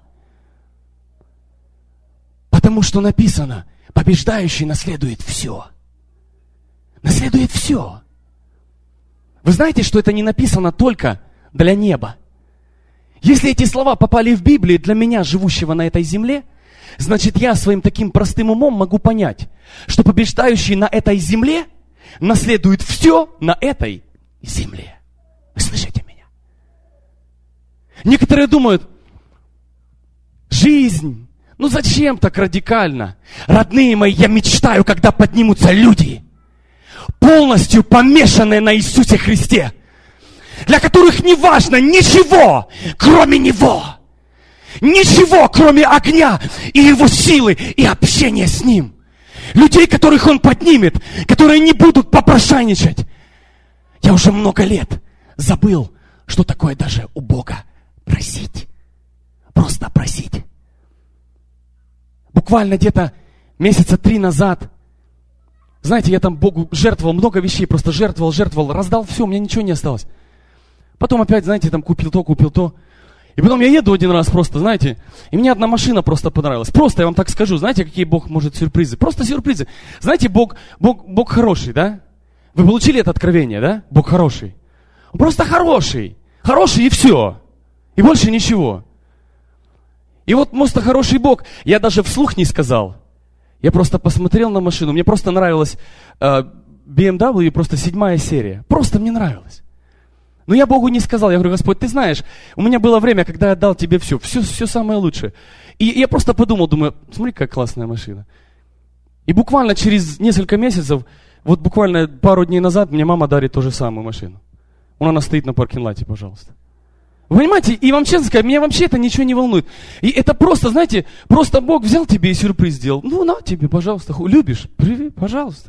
Потому что написано: побеждающий наследует все. Наследует все. Вы знаете, что это не написано только для неба. Если эти слова попали в Библию для меня, живущего на этой земле, значит, я своим таким простым умом могу понять, что побеждающий на этой земле наследует все на этой земле. Вы слышите меня? Некоторые думают: жизнь, ну зачем так радикально? Родные мои, я мечтаю, когда поднимутся люди, полностью помешанные на Иисусе Христе, для которых не важно ничего, кроме Него. Ничего, кроме огня и Его силы и общения с Ним. Людей, которых Он поднимет, которые не будут попрошайничать. Я уже много лет забыл, что такое даже у Бога просить. Просто просить. Буквально где-то месяца три назад, знаете, я там Богу жертвовал много вещей, просто жертвовал, жертвовал, раздал все, у меня ничего не осталось. Потом опять, знаете, там купил то, купил то. И потом я еду один раз просто, знаете, и мне одна машина просто понравилась. Просто, я вам так скажу, знаете, какие Бог может сюрпризы? Просто сюрпризы. Знаете, Бог, Бог, Бог хороший, да? Вы получили это откровение, да? Бог хороший. Он просто хороший. Хороший и все. И больше ничего. И вот просто хороший Бог. Я даже вслух не сказал. Я просто посмотрел на машину. Мне просто нравилась э, би эм дабл ю, просто седьмая серия. Просто мне нравилось. Но я Богу не сказал. Я говорю: Господь, ты знаешь, у меня было время, когда я дал тебе все, все, все самое лучшее. И я просто подумал, думаю, смотри, какая классная машина. И буквально через несколько месяцев, вот буквально пару дней назад, мне мама дарит ту же самую машину. Вон она стоит на паркинг-лате, пожалуйста. Вы понимаете, и вам честно сказать, меня вообще это ничего не волнует. И это просто, знаете, просто Бог взял тебе и сюрприз сделал. Ну, на тебе, пожалуйста, любишь, привет, пожалуйста.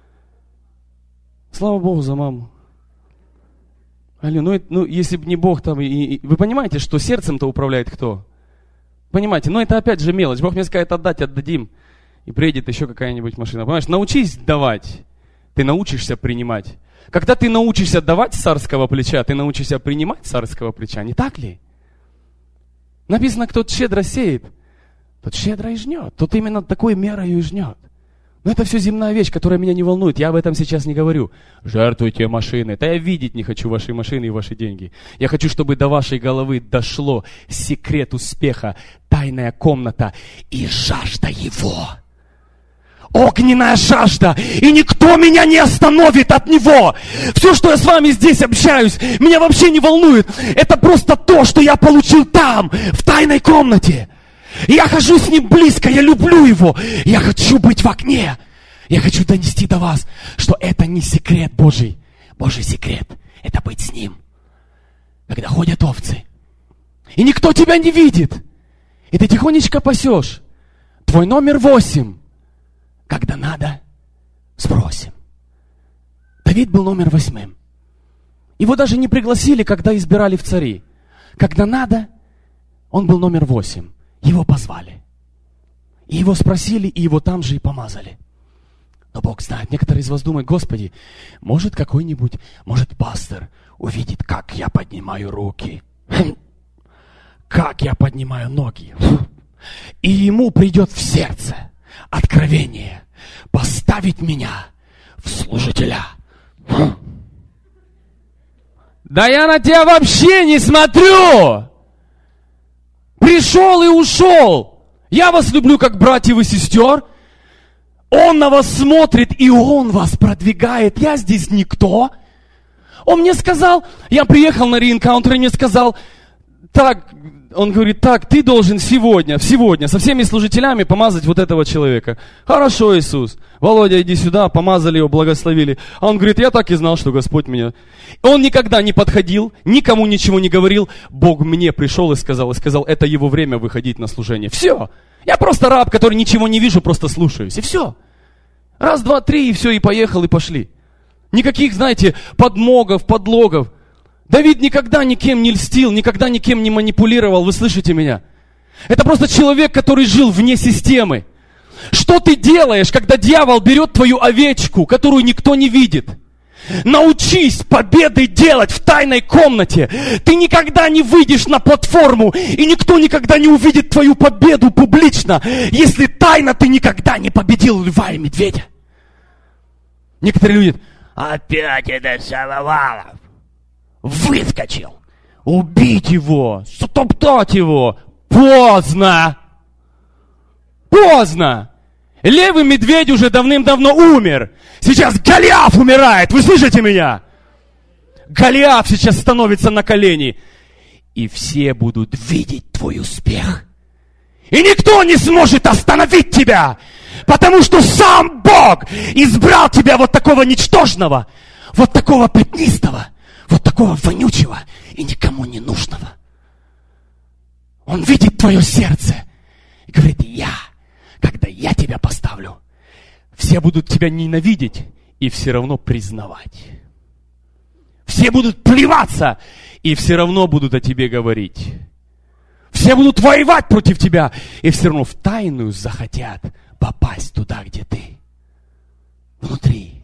Слава Богу за маму. Алло, ну, ну если бы не Бог там, и, и, вы понимаете, что сердцем-то управляет кто? Понимаете, но это опять же мелочь. Бог мне скажет отдать, отдадим, и приедет еще какая-нибудь машина. Понимаешь, научись давать, ты научишься принимать. Когда ты научишься давать с царского плеча, ты научишься принимать с царского плеча, не так ли? Написано, кто щедро сеет, тот щедро и жнет. Тот именно такой мерою и жнет. Но это все земная вещь, которая меня не волнует. Я об этом сейчас не говорю. Жертвуйте машины. Да я видеть не хочу ваши машины и ваши деньги. Я хочу, чтобы до вашей головы дошло секрет успеха, тайная комната и жажда его. Огненная жажда, и никто меня не остановит от него. Все, что я с вами здесь общаюсь, меня вообще не волнует. Это просто то, что я получил там, в тайной комнате. Я хожу с ним близко, я люблю его. Я хочу быть в огне. Я хочу донести до вас, что это не секрет Божий. Божий секрет – это быть с ним. Когда ходят овцы, и никто тебя не видит, и ты тихонечко пасешь. Твой номер восемь. Когда надо, спросим. Давид был номер восьмым. Его даже не пригласили, когда избирали в цари. Когда надо, он был номер восемь. Его позвали. И его спросили, и его там же и помазали. Но Бог знает, некоторые из вас думают, Господи, может какой-нибудь, может пастор увидит, как я поднимаю руки, как я поднимаю ноги, и ему придет в сердце откровение поставить меня в служителя. Да я на тебя вообще не смотрю. Пришел и ушел. Я вас люблю как братьев и сестер. Он на вас смотрит, и он вас продвигает. Я здесь никто. Он мне сказал, я приехал на реэнкаунтер, и мне сказал, так, он говорит, так, ты должен сегодня, сегодня со всеми служителями помазать вот этого человека. Хорошо, Иисус. Володя, иди сюда, помазали его, благословили. А он говорит, я так и знал, что Господь меня... Он никогда не подходил, никому ничего не говорил. Бог мне пришел и сказал, и сказал, это его время выходить на служение. Все. Я просто раб, который ничего не вижу, просто слушаюсь. И все. Раз, два, три, и все, и поехал, и пошли. Никаких, знаете, подмогов, подлогов. Давид никогда никем не льстил, никогда никем не манипулировал, вы слышите меня? Это просто человек, который жил вне системы. Что ты делаешь, когда дьявол берет твою овечку, которую никто не видит? Научись победы делать в тайной комнате. Ты никогда не выйдешь на платформу, и никто никогда не увидит твою победу публично, если тайно ты никогда не победил льва и медведя. Некоторые люди, опять это Шаловалов. Выскочил. Убить его. Стоптать его. Поздно. Поздно. Левый медведь уже давным-давно умер. Сейчас Голиаф умирает. Вы слышите меня? Голиаф сейчас становится на колени. И все будут видеть твой успех. И никто не сможет остановить тебя. Потому что сам Бог избрал тебя вот такого ничтожного. Вот такого пятнистого. Вот такого вонючего и никому не нужного. Он видит твое сердце и говорит, я, когда я тебя поставлю, все будут тебя ненавидеть и все равно признавать. Все будут плеваться и все равно будут о тебе говорить. Все будут воевать против тебя и все равно в тайную захотят попасть туда, где ты. Внутри.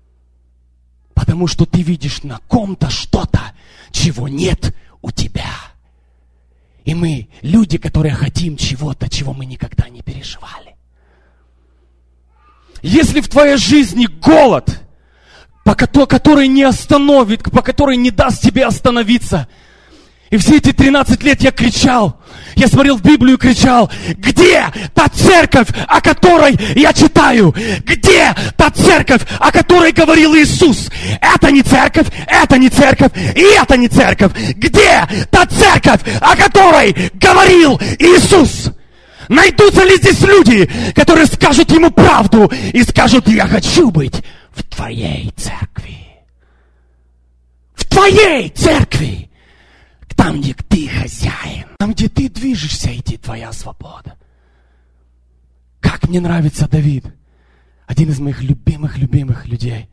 Потому что ты видишь на ком-то что-то, чего нет у тебя. И мы люди, которые хотим чего-то, чего мы никогда не переживали. Если в твоей жизни голод, по который не остановит, по который не даст тебе остановиться, и все эти тринадцать лет я кричал, я смотрел в Библию и кричал, где та церковь, о которой я читаю? Где та церковь, о которой говорил Иисус? Это не церковь, это не церковь, и это не церковь. Где та церковь, о которой говорил Иисус? Найдутся ли здесь люди, которые скажут ему правду и скажут, я хочу быть в твоей церкви? В твоей церкви, там, где ты хозяин, там, где ты движешься, идти твоя свобода. Как мне нравится Давид, один из моих любимых-любимых людей.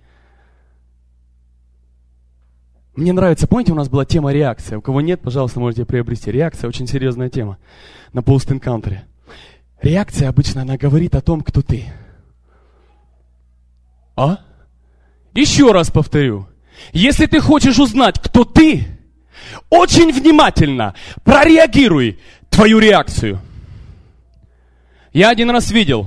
Мне нравится, помните, у нас была тема реакция. У кого нет, пожалуйста, можете приобрести. Реакция очень серьезная тема на пост-энкаунтере. Реакция обычно, она говорит о том, кто ты. А? Еще раз повторю. Если ты хочешь узнать, кто ты, очень внимательно прореагируй твою реакцию. Я один раз видел,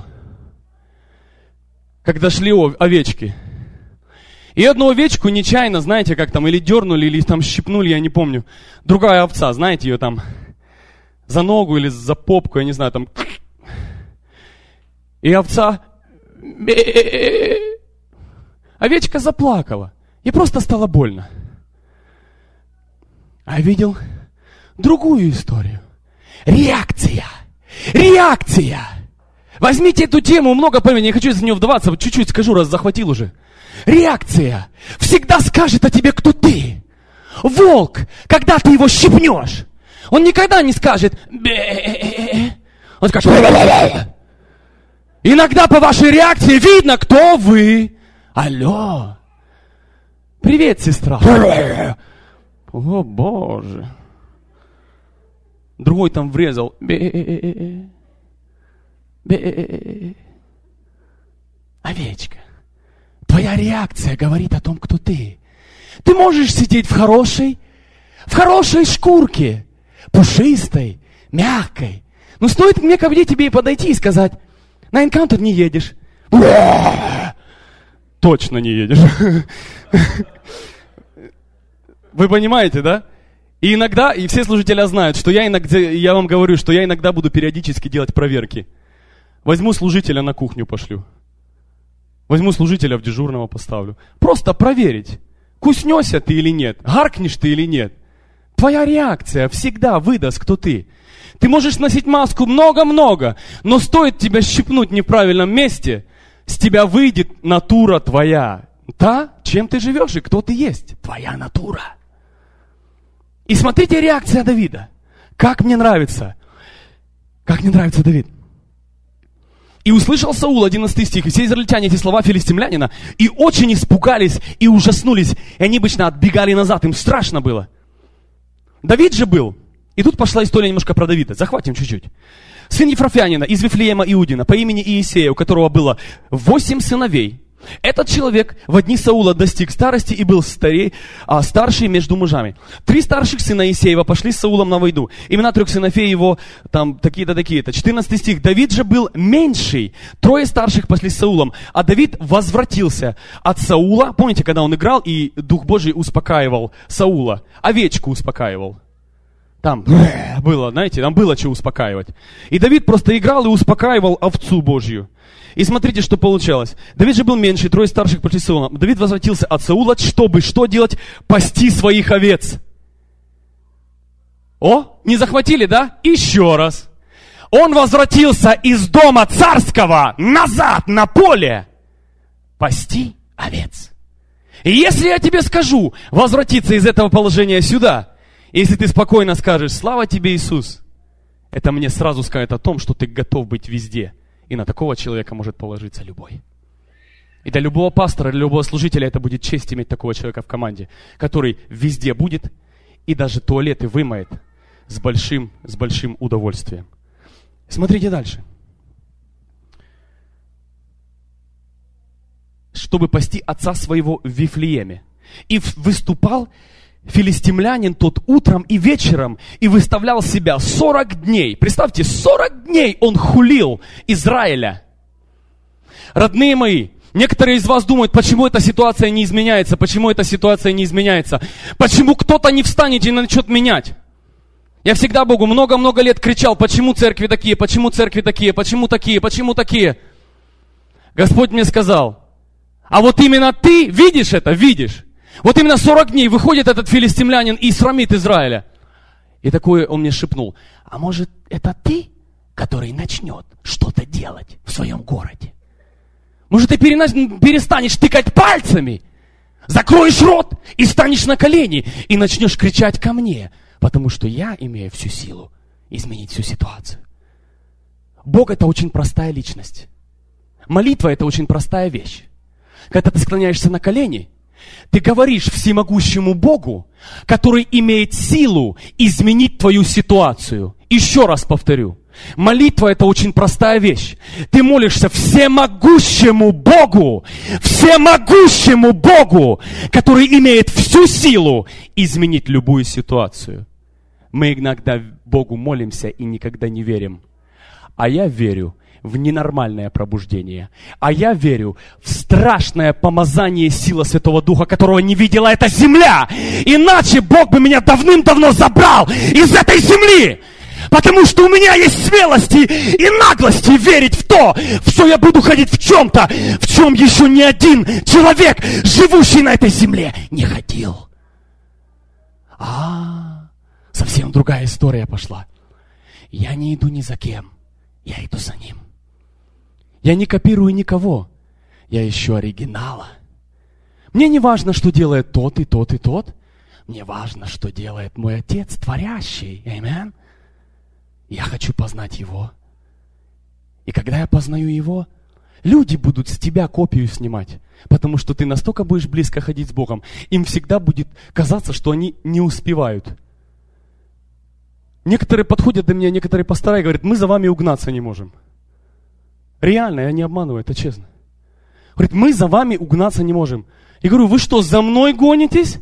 когда шли овечки. И одну овечку нечаянно, знаете, как там, или дернули, или там щипнули, я не помню. Другая овца, знаете, ее там за ногу или за попку, я не знаю, там. И овца... Овечка заплакала. И просто стало больно. А я видел другую историю. Реакция. Реакция. Возьмите эту тему, много помню, не хочу за нее вдаваться, вот чуть-чуть скажу, раз захватил уже. Реакция всегда скажет о тебе, кто ты. Волк, когда ты его щипнешь, он никогда не скажет бе-э-э-э. Он скажет бе-бе-бе-бе. Иногда по вашей реакции видно, кто вы. Алло. Привет, сестра. О, Боже. Другой там врезал. Бе-э-э-э. Бе-э-э-э. Овечка. Твоя реакция говорит о том, кто ты. Ты можешь сидеть в хорошей, в хорошей шкурке, пушистой, мягкой. Но стоит мне ко мне тебе и подойти и сказать, на энкаунтер не едешь. Точно не едешь. Вы понимаете, да? И иногда, и все служители знают, что я иногда, я вам говорю, что я иногда буду периодически делать проверки. Возьму служителя на кухню пошлю. Возьму служителя в дежурного поставлю. Просто проверить, куснешься ты или нет, гаркнешь ты или нет. Твоя реакция всегда выдаст, кто ты. Ты можешь носить маску много-много, но стоит тебя щипнуть не в правильном месте, с тебя выйдет натура твоя. Та, чем ты живешь и кто ты есть. Твоя натура. И смотрите реакция Давида. Как мне нравится. Как мне нравится Давид. И услышал Саул, одиннадцатый стих, и все израильтяне эти слова филистимлянина, и очень испугались, и ужаснулись, и они обычно отбегали назад, им страшно было. Давид же был, и тут пошла история немножко про Давида, захватим чуть-чуть. Сын Ефрафянина из Вифлеема Иудина по имени Иисея, у которого было восемь сыновей. Этот человек в дни Саула достиг старости и был старей, а, старший между мужами. Три старших сына Иисеева пошли с Саулом на войну. Имена трех сыновей его там такие-то, такие-то. четырнадцатый стих. Давид же был меньший. Трое старших пошли с Саулом. А Давид возвратился от Саула. Помните, когда он играл и Дух Божий успокаивал Саула? Овечку успокаивал. Там было, знаете, там было что успокаивать. И Давид просто играл и успокаивал овцу Божью. И смотрите, что получалось. Давид же был меньший, трое старших пошли с Саулом. Давид возвратился от Саула, чтобы что делать? Пасти своих овец. О, не захватили, да? Еще раз. Он возвратился из дома царского назад на поле пасти овец. И если я тебе скажу возвратиться из этого положения сюда, если ты спокойно скажешь, слава тебе, Иисус, это мне сразу скажет о том, что ты готов быть везде. И на такого человека может положиться любой. И для любого пастора, для любого служителя это будет честь иметь такого человека в команде, который везде будет и даже туалеты вымоет с большим, с большим удовольствием. Смотрите дальше. Чтобы пасти отца своего в Вифлееме. И выступал филистимлянин тот утром и вечером и выставлял себя сорок дней. Представьте, сорок дней он хулил Израиля. Родные мои, некоторые из вас думают, почему эта ситуация не изменяется, почему эта ситуация не изменяется, почему кто-то не встанет и начнет менять. Я всегда Богу много-много лет кричал, почему церкви такие, почему церкви такие, почему такие, почему такие. Господь мне сказал, а вот именно ты видишь это, видишь. Вот именно сорок дней выходит этот филистимлянин и срамит Израиля. И такое он мне шепнул. А может, это ты, который начнет что-то делать в своем городе? Может, ты перестанешь тыкать пальцами, закроешь рот и станешь на колени и начнешь кричать ко мне, потому что я имею всю силу изменить всю ситуацию. Бог — это очень простая личность. Молитва — это очень простая вещь. Когда ты склоняешься на колени, ты говоришь всемогущему Богу, который имеет силу изменить твою ситуацию. Еще раз повторю. Молитва — это очень простая вещь. Ты молишься всемогущему Богу, всемогущему Богу, который имеет всю силу изменить любую ситуацию. Мы иногда Богу молимся и никогда не верим. А я верю в ненормальное пробуждение. А я верю в страшное помазание силы Святого Духа, которого не видела эта земля. Иначе Бог бы меня давным-давно забрал из этой земли. Потому что у меня есть смелости и наглости верить в то, что я буду ходить в чем-то, в чем еще ни один человек, живущий на этой земле, не ходил. А, совсем другая история пошла. Я не иду ни за кем, я иду за ним. Я не копирую никого, я ищу оригинала. Мне не важно, что делает тот и тот и тот. Мне важно, что делает мой Отец, творящий. Аминь. Я хочу познать Его. И когда я познаю Его, люди будут с тебя копию снимать. Потому что ты настолько будешь близко ходить с Богом, им всегда будет казаться, что они не успевают. Некоторые подходят до меня, некоторые пастора и говорят: мы за вами угнаться не можем. Реально, я не обманываю, это честно. Говорит: мы за вами угнаться не можем. Я говорю: вы что, за мной гонитесь?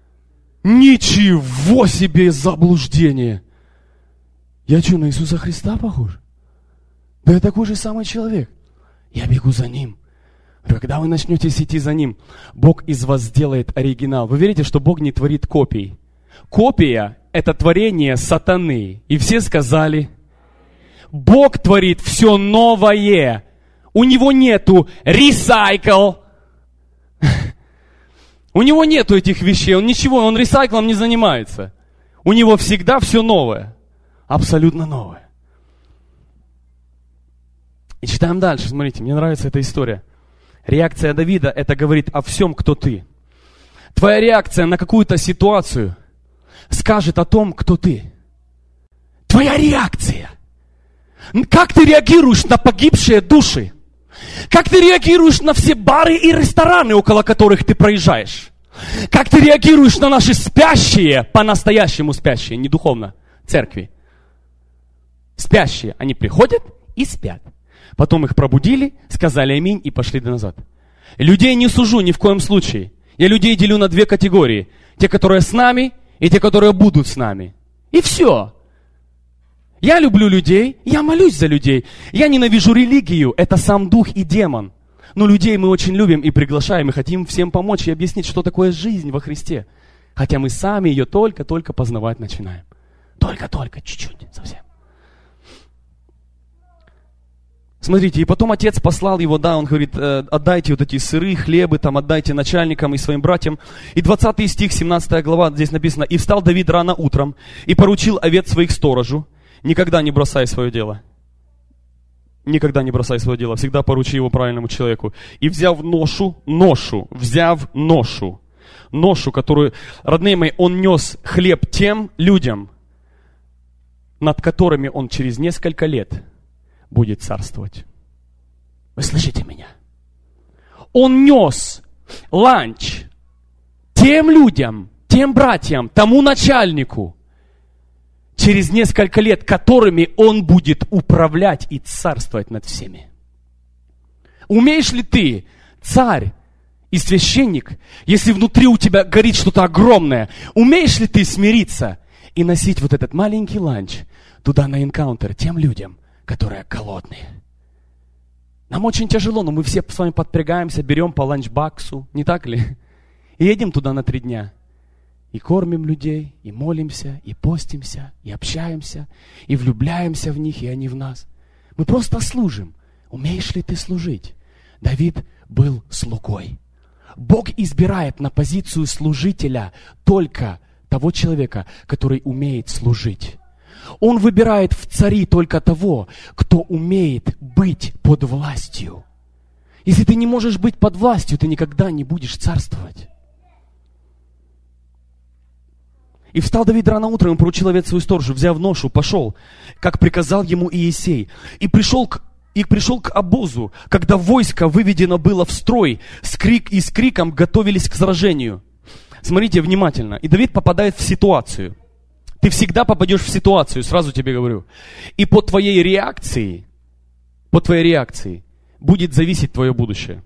Ничего себе заблуждение! Я что, на Иисуса Христа похож? Да я такой же самый человек. Я бегу за Ним. Когда вы начнете идти за Ним, Бог из вас сделает оригинал. Вы верите, что Бог не творит копий? Копия — это творение сатаны. И все сказали: Бог творит все новое. У Него нету recycle. У Него нету этих вещей. Он ничего, Он ресайклом не занимается. У Него всегда все новое. Абсолютно новое. И читаем дальше. Смотрите, мне нравится эта история. Реакция Давида — это говорит о всем, кто ты. Твоя реакция на какую-то ситуацию скажет о том, кто ты. Твоя реакция. Как ты реагируешь на погибшие души? Как ты реагируешь на все бары и рестораны, около которых ты проезжаешь? Как ты реагируешь на наши спящие, по-настоящему спящие, не духовно, церкви? Спящие, они приходят и спят. Потом их пробудили, сказали аминь и пошли назад. Людей не сужу ни в коем случае. Я людей делю на две категории. Те, которые с нами, и те, которые будут с нами. И все. Я люблю людей, я молюсь за людей. Я ненавижу религию, это сам дух и демон. Но людей мы очень любим и приглашаем, и хотим всем помочь и объяснить, что такое жизнь во Христе. Хотя мы сами ее только-только познавать начинаем. Только-только, чуть-чуть, совсем. Смотрите, и потом отец послал его, да, он говорит: отдайте вот эти сыры, хлебы, там, отдайте начальникам и своим братьям. И двадцатый стих, семнадцатая глава, здесь написано: «И встал Давид рано утром, и поручил овец своих сторожу». Никогда не бросай свое дело. Никогда не бросай свое дело, всегда поручи его правильному человеку. «И взяв ношу, ношу, взяв ношу, ношу, которую, родные мои, он нес хлеб тем людям, над которыми он через несколько лет будет царствовать». Вы слышите меня? Он нес ланч тем людям, тем братьям, тому начальнику, через несколько лет, которыми он будет управлять и царствовать над всеми. Умеешь ли ты, царь и священник, если внутри у тебя горит что-то огромное, умеешь ли ты смириться и носить вот этот маленький ланч туда на энкаунтер тем людям, которые голодные? Нам очень тяжело, но мы все с вами подпрягаемся, берем по ланчбаксу, не так ли? И едем туда на три дня. И кормим людей, и молимся, и постимся, и общаемся, и влюбляемся в них, и они в нас. Мы просто служим. Умеешь ли ты служить? Давид был слугой. Бог избирает на позицию служителя только того человека, который умеет служить. Он выбирает в цари только того, кто умеет быть под властью. Если ты не можешь быть под властью, ты никогда не будешь царствовать. И встал Давид рано утром и поручил овец свою сторожу, взяв ношу, пошел, как приказал ему Иессей. И пришел к, и пришел к обозу, когда войско выведено было в строй, с крик, и с криком готовились к сражению. Смотрите внимательно. И Давид попадает в ситуацию. Ты всегда попадешь в ситуацию, сразу тебе говорю. И по твоей реакции, по твоей реакции будет зависеть твое будущее.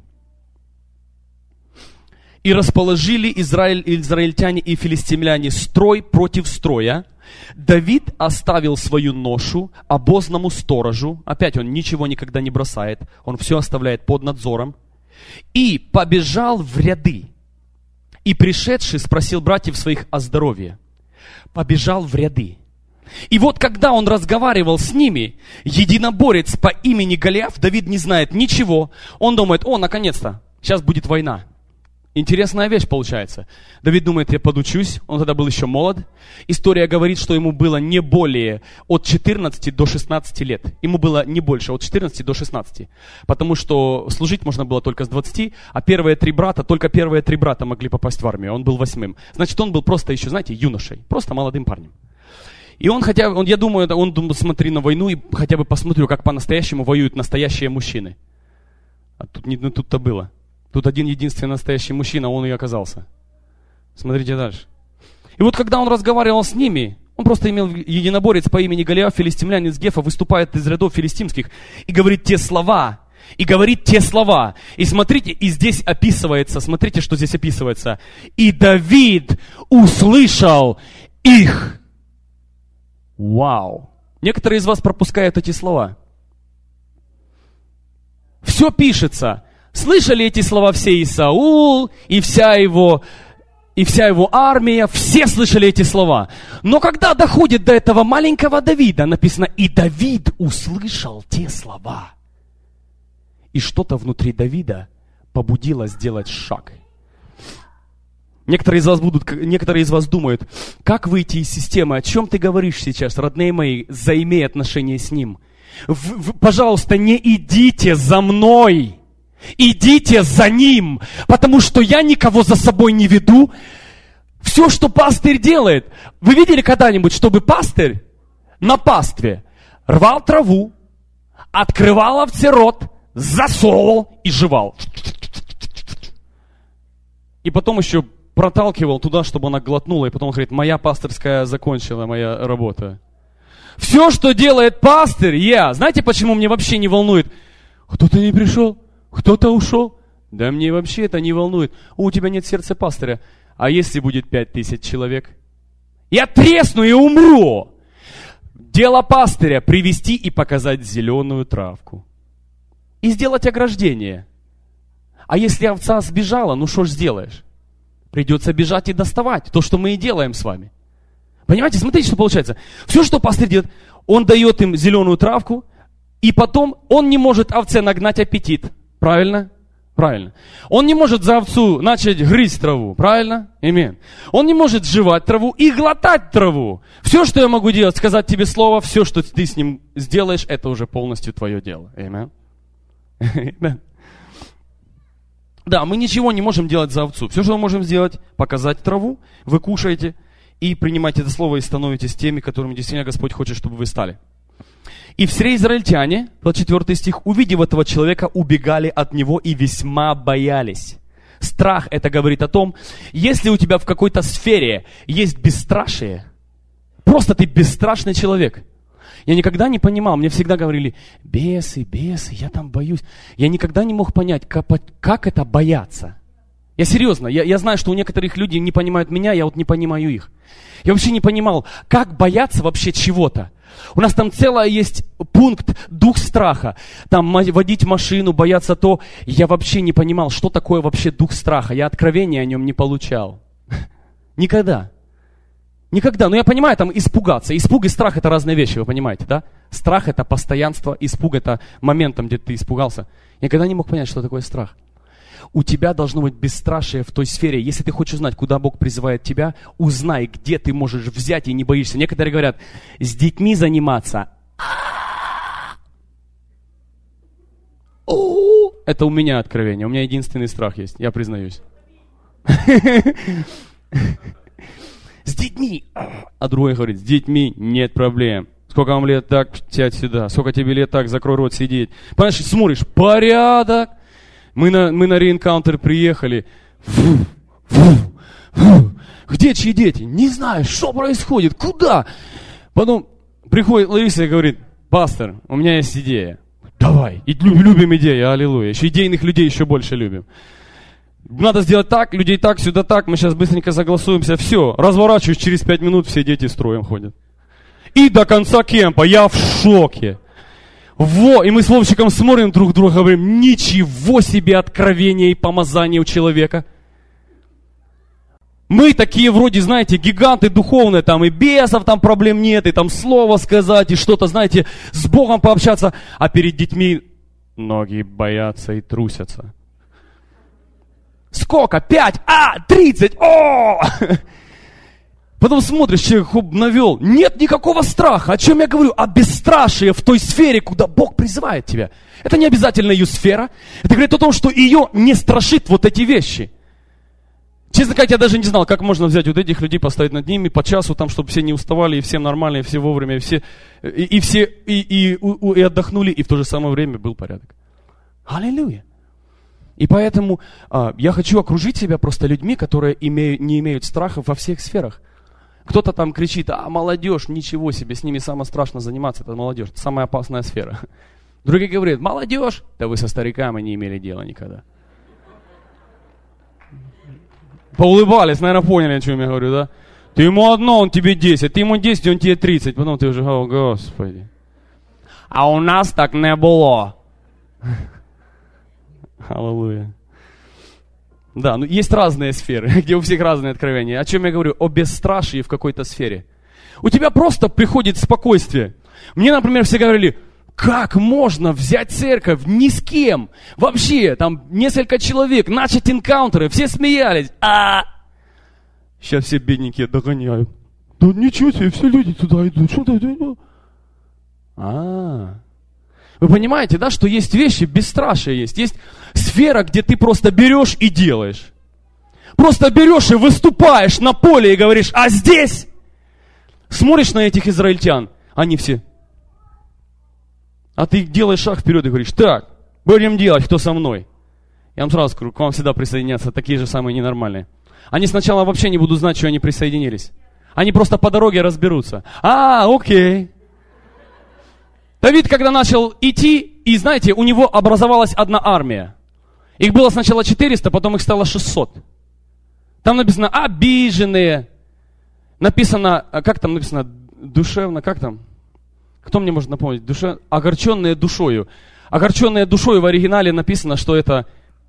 И расположили Израиль, израильтяне и филистимляне строй против строя. Давид оставил свою ношу обозному сторожу. Опять он ничего никогда не бросает. Он все оставляет под надзором. И побежал в ряды. И пришедший спросил братьев своих о здоровье. Побежал в ряды. И вот когда он разговаривал с ними, единоборец по имени Голиаф, Давид не знает ничего. Он думает, о, наконец-то, сейчас будет война. Интересная вещь получается. Давид думает, я подучусь, он тогда был еще молод. История говорит, что ему было не более от четырнадцати до шестнадцати лет. Ему было не больше, от четырнадцати до шестнадцати. Потому что служить можно было только с двадцати, а первые три брата, только первые три брата могли попасть в армию. Он был восьмым. Значит, он был просто еще, знаете, юношей, просто молодым парнем. И он хотя бы, он, я думаю, он думал, смотри на войну и хотя бы посмотрю, как по-настоящему воюют настоящие мужчины. А тут не ну, тут-то было. Тут один единственный настоящий мужчина, он и оказался. Смотрите дальше. И вот когда он разговаривал с ними, он просто имел единоборец по имени Голиаф, филистимлянин из Гефа, выступает из рядов филистимских и говорит те слова, и говорит те слова. И смотрите, и здесь описывается, смотрите, что здесь описывается. И Давид услышал их. Вау. Некоторые из вас пропускают эти слова. Все пишется. Слышали эти слова все и Саул, и вся его, и вся его армия, все слышали эти слова. Но когда доходит до этого маленького Давида, написано, и Давид услышал те слова. И что-то внутри Давида побудило сделать шаг. Некоторые из вас будут, некоторые из вас думают, как выйти из системы, о чем ты говоришь сейчас, родные мои, заимей отношения с ним. В, в, пожалуйста, не идите за мной. Идите за ним, потому что я никого за собой не веду. Все, что пастырь делает. Вы видели когда-нибудь, чтобы пастырь на пастве рвал траву, открывал овце рот, засовывал и жевал. И потом еще проталкивал туда, чтобы она глотнула, и потом говорит, моя пастырская закончила, моя работа. Все, что делает пастырь, я. Знаете, почему мне вообще не волнует? Кто-то не пришел? Кто-то ушел? Да мне вообще это не волнует. О, у тебя нет сердца пастыря. А если будет пять тысяч человек? Я тресну и умру. Дело пастыря привести и показать зеленую травку. И сделать ограждение. А если овца сбежала, ну что ж сделаешь? Придется бежать и доставать. То, что мы и делаем с вами. Понимаете, смотрите, что получается. Все, что пастырь делает, он дает им зеленую травку, и потом он не может овце нагнать аппетит. Правильно? Правильно. Он не может за овцу начать грызть траву. Правильно? Аминь. Он не может жевать траву и глотать траву. Все, что я могу делать, сказать тебе слово, все, что ты с ним сделаешь, это уже полностью твое дело. Аминь. Да, мы ничего не можем делать за овцу. Все, что мы можем сделать, показать траву, вы кушаете и принимаете это слово и становитесь теми, которыми действительно Господь хочет, чтобы вы стали. И все израильтяне, двадцать четвёртый стих, увидев этого человека, убегали от него и весьма боялись. Страх, это говорит о том, если у тебя в какой-то сфере есть бесстрашие, просто ты бесстрашный человек. Я никогда не понимал, мне всегда говорили, бесы, бесы, я там боюсь. Я никогда не мог понять, как, как это бояться. Я серьезно, я, я знаю, что у некоторых людей не понимают меня, я вот не понимаю их. Я вообще не понимал, как бояться вообще чего-то. У нас там целый есть пункт дух страха. Там водить машину, бояться то. Я вообще не понимал, что такое вообще дух страха. Я откровения о нем не получал. Никогда. Никогда. Но я понимаю, там испугаться. Испуг и страх это разные вещи, вы понимаете, да? Страх это постоянство, испуг это моментом, где ты испугался. Я никогда не мог понять, что такое страх. У тебя должно быть бесстрашие в той сфере. Если ты хочешь узнать, куда Бог призывает тебя, узнай, где ты можешь взять и не боишься. Некоторые говорят, с детьми заниматься. Это у меня откровение. У меня единственный страх есть, я признаюсь. с детьми. А другой говорит, с детьми нет проблем. Сколько вам лет, так, сядь сюда. Сколько тебе лет, так, закрой рот, сидеть. Понимаешь, смотришь, порядок. Мы на, мы на реэнкаунтер приехали. Фу, фу, фу. Где чьи дети? Не знаю, что происходит, куда? Потом приходит Лариса и говорит, пастор, у меня есть идея. Давай, и любим идеи, аллилуйя. Еще идейных людей еще больше любим. Надо сделать так, людей так, сюда так, мы сейчас быстренько согласуемся, все. Разворачиваюсь, через пять минут все дети строем ходят. И до конца кемпа, я в шоке. Во, и мы с Вовчиком смотрим друг друга, говорим, ничего себе откровение и помазание у человека. Мы такие вроде, знаете, гиганты духовные, там и бесов там проблем нет, и там слово сказать, и что-то, знаете, с Богом пообщаться, а перед детьми ноги боятся и трусятся. Сколько? Пять? А, тридцать! О! Потом смотришь, человек хоп, навел. Нет никакого страха. О чем я говорю? О бесстрашии в той сфере, куда Бог призывает тебя. Это не обязательно ее сфера. Это говорит о том, что ее не страшит вот эти вещи. Честно говоря, я даже не знал, как можно взять вот этих людей, поставить над ними по часу, там, чтобы все не уставали, и всем нормально, и все вовремя, и все, и, и, все и, и, и, и отдохнули, и в то же самое время был порядок. Аллилуйя. И поэтому а, я хочу окружить себя просто людьми, которые имеют, не имеют страха во всех сферах. Кто-то там кричит, а молодежь, ничего себе, с ними самое страшно заниматься, это молодежь, это самая опасная сфера. Другие говорят, молодежь, да вы со стариками не имели дела никогда. Поулыбались, наверное, поняли, о чем я говорю, да? Ты ему одно, он тебе десять, ты ему десять, он тебе тридцать, потом ты уже, о, Господи. А у нас так не было. Аллилуйя. Да, ну есть разные сферы, где у всех разные откровения. О чем я говорю? О бесстрашии в какой-то сфере. У тебя просто приходит спокойствие. Мне, например, все говорили, как можно взять церковь ни с кем? Вообще, там несколько человек, начать энкаунтеры, все смеялись. А сейчас все бедненькие догоняют. Да ничего себе, все люди туда идут. Что ты идут? А Вы понимаете, да, что есть вещи, бесстрашие есть. Есть сфера, где ты просто берешь и делаешь. Просто берешь и выступаешь на поле и говоришь, а здесь? Смотришь на этих израильтян, они все. А ты делаешь шаг вперед и говоришь, так, будем делать, кто со мной. Я вам сразу скажу, к вам всегда присоединятся такие же самые ненормальные. Они сначала вообще не будут знать, что они присоединились. Они просто по дороге разберутся. А, окей. Давид, когда начал идти, и знаете, у него образовалась одна армия. Их было сначала четыреста, потом их стало шестьсот. Там написано обиженные. Написано, как там написано, душевно, как там? Кто мне может напомнить? Душе... Огорченные душою. Огорченные душою в оригинале написано, что это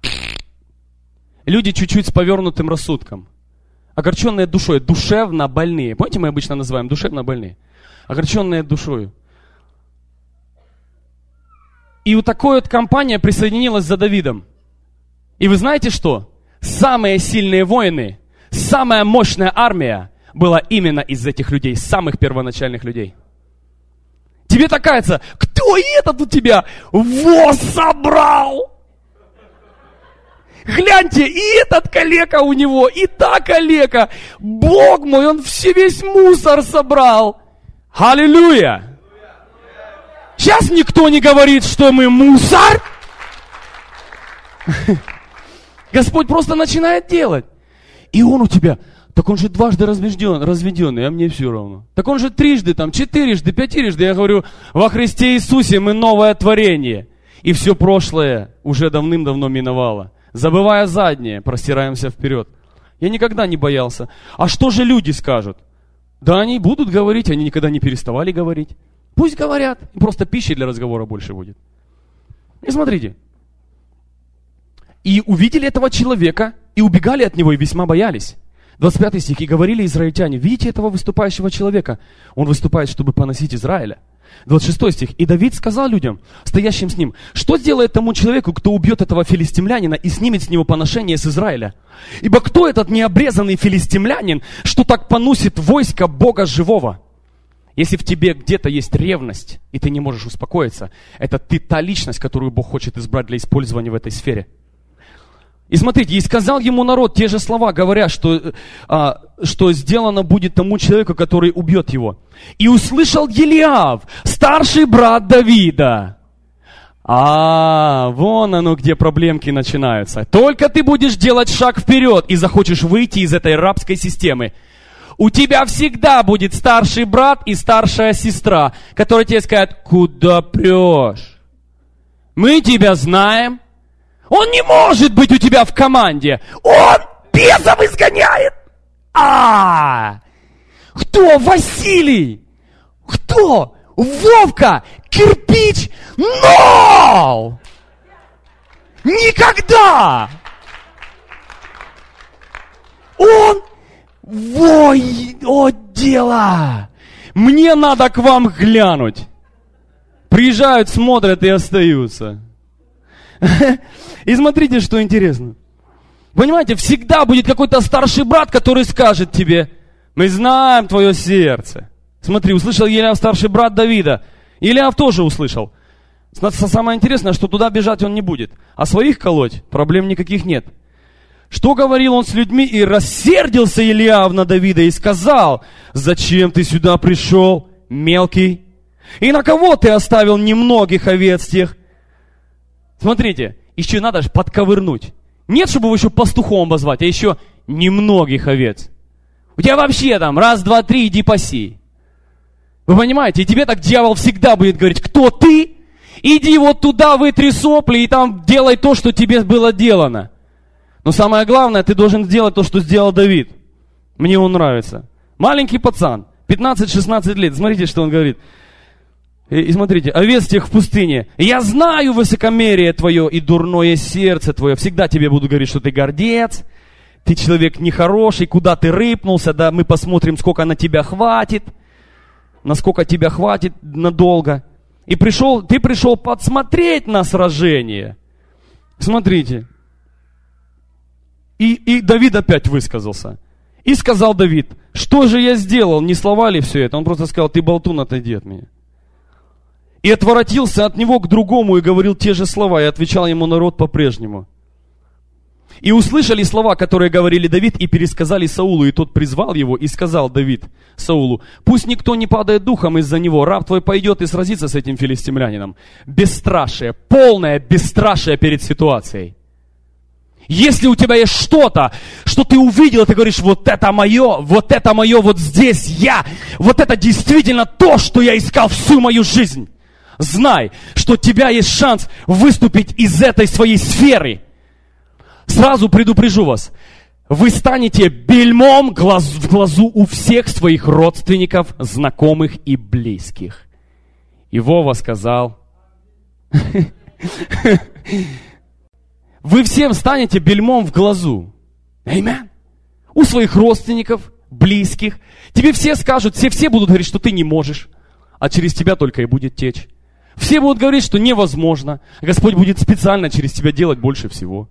люди чуть-чуть с повернутым рассудком. Огорченные душой, душевно больные. Помните, мы обычно называем душевно больные? Огорченные душою. И вот такая вот компания присоединилась за Давидом. И вы знаете что? Самые сильные воины, самая мощная армия была именно из этих людей, самых первоначальных людей. Тебе так кажется, кто этот у тебя? Во, собрал! Гляньте, и этот калека у него, и та калека. Бог мой, он все весь мусор собрал. Аллилуйя! Сейчас никто не говорит, что мы мусор. Господь просто начинает делать. И он у тебя, так он же дважды разведен, разведенный, а мне все равно. Так он же трижды, там, четырежды, пятирежды. Я говорю, во Христе Иисусе мы новое творение. И все прошлое уже давным-давно миновало. Забывая заднее, простираемся вперед. Я никогда не боялся. А что же люди скажут? Да они будут говорить, они никогда не переставали говорить. Пусть говорят, просто пищи для разговора больше будет. И смотрите. И увидели этого человека, и убегали от него, и весьма боялись. двадцать пятый стих. И говорили израильтяне, видите этого выступающего человека? Он выступает, чтобы поносить Израиля. двадцать шестой стих. И Давид сказал людям, стоящим с ним, что сделает тому человеку, кто убьет этого филистимлянина и снимет с него поношение с Израиля? Ибо кто этот необрезанный филистимлянин, что так поносит войско Бога живого? Если в тебе где-то есть ревность, и ты не можешь успокоиться, это ты та личность, которую Бог хочет избрать для использования в этой сфере. И смотрите, и сказал ему народ те же слова, говоря, что, а, что сделано будет тому человеку, который убьет его. И услышал Елиав, старший брат Давида. А, вон оно, где проблемки начинаются. Только ты будешь делать шаг вперед и захочешь выйти из этой рабской системы. У тебя всегда будет старший брат и старшая сестра, которые тебе скажут: куда прешь? Мы тебя знаем. Он не может быть у тебя в команде. Он бесов изгоняет. А, кто? Василий? Кто? Вовка? Кирпич? Но! Никогда! Он... Ой, о, дело! Мне надо к вам глянуть. Приезжают, смотрят и остаются. И смотрите, что интересно. Понимаете, всегда будет какой-то старший брат, который скажет тебе: мы знаем твое сердце. Смотри, услышал Елиав, старший брат Давида. Елиав тоже услышал. Самое интересное, что туда бежать он не будет. А своих колоть проблем никаких нет. Что говорил он с людьми? И рассердился Елиав на Давида и сказал: зачем ты сюда пришел, мелкий? И на кого ты оставил немногих овец тех? Смотрите, еще надо же подковырнуть. Нет, чтобы его еще пастухом позвать, а еще немногих овец. У тебя вообще там раз, два, три, иди паси. Вы понимаете? И тебе так дьявол всегда будет говорить: кто ты? Иди вот туда, вытри сопли и там делай то, что тебе было делано. Но самое главное, ты должен сделать то, что сделал Давид. Мне он нравится. Маленький пацан, пятнадцать-шестнадцать лет. Смотрите, что он говорит. И, и смотрите, овец тех в пустыне. Я знаю высокомерие твое и дурное сердце твое. Всегда тебе буду говорить, что ты гордец, ты человек нехороший, куда ты рыпнулся, да, мы посмотрим, сколько на тебя хватит, насколько тебя хватит надолго. И пришел, ты пришел подсмотреть на сражение. Смотрите. И, и Давид опять высказался. И сказал Давид: что же я сделал? Не слова ли все это? Он просто сказал: ты болтун, отойди от меня. И отворотился от него к другому и говорил те же слова, и отвечал ему народ по-прежнему. И услышали слова, которые говорили Давид, и пересказали Саулу, и тот призвал его, и сказал Давид Саулу: пусть никто не падает духом из-за него, раб твой пойдет и сразится с этим филистимлянином. Бесстрашие, полное бесстрашие перед ситуацией. Если у тебя есть что-то, что ты увидел, и ты говоришь: вот это мое, вот это мое, вот здесь я, вот это действительно то, что я искал всю мою жизнь. Знай, что у тебя есть шанс выступить из этой своей сферы. Сразу предупрежу вас, вы станете бельмом глаз, в глазу у всех своих родственников, знакомых и близких. И Вова сказал: вы всем станете бельмом в глазу. Аминь. У своих родственников, близких. Тебе все скажут, все, все будут говорить, что ты не можешь, а через тебя только и будет течь. Все будут говорить, что невозможно. Господь будет специально через тебя делать больше всего.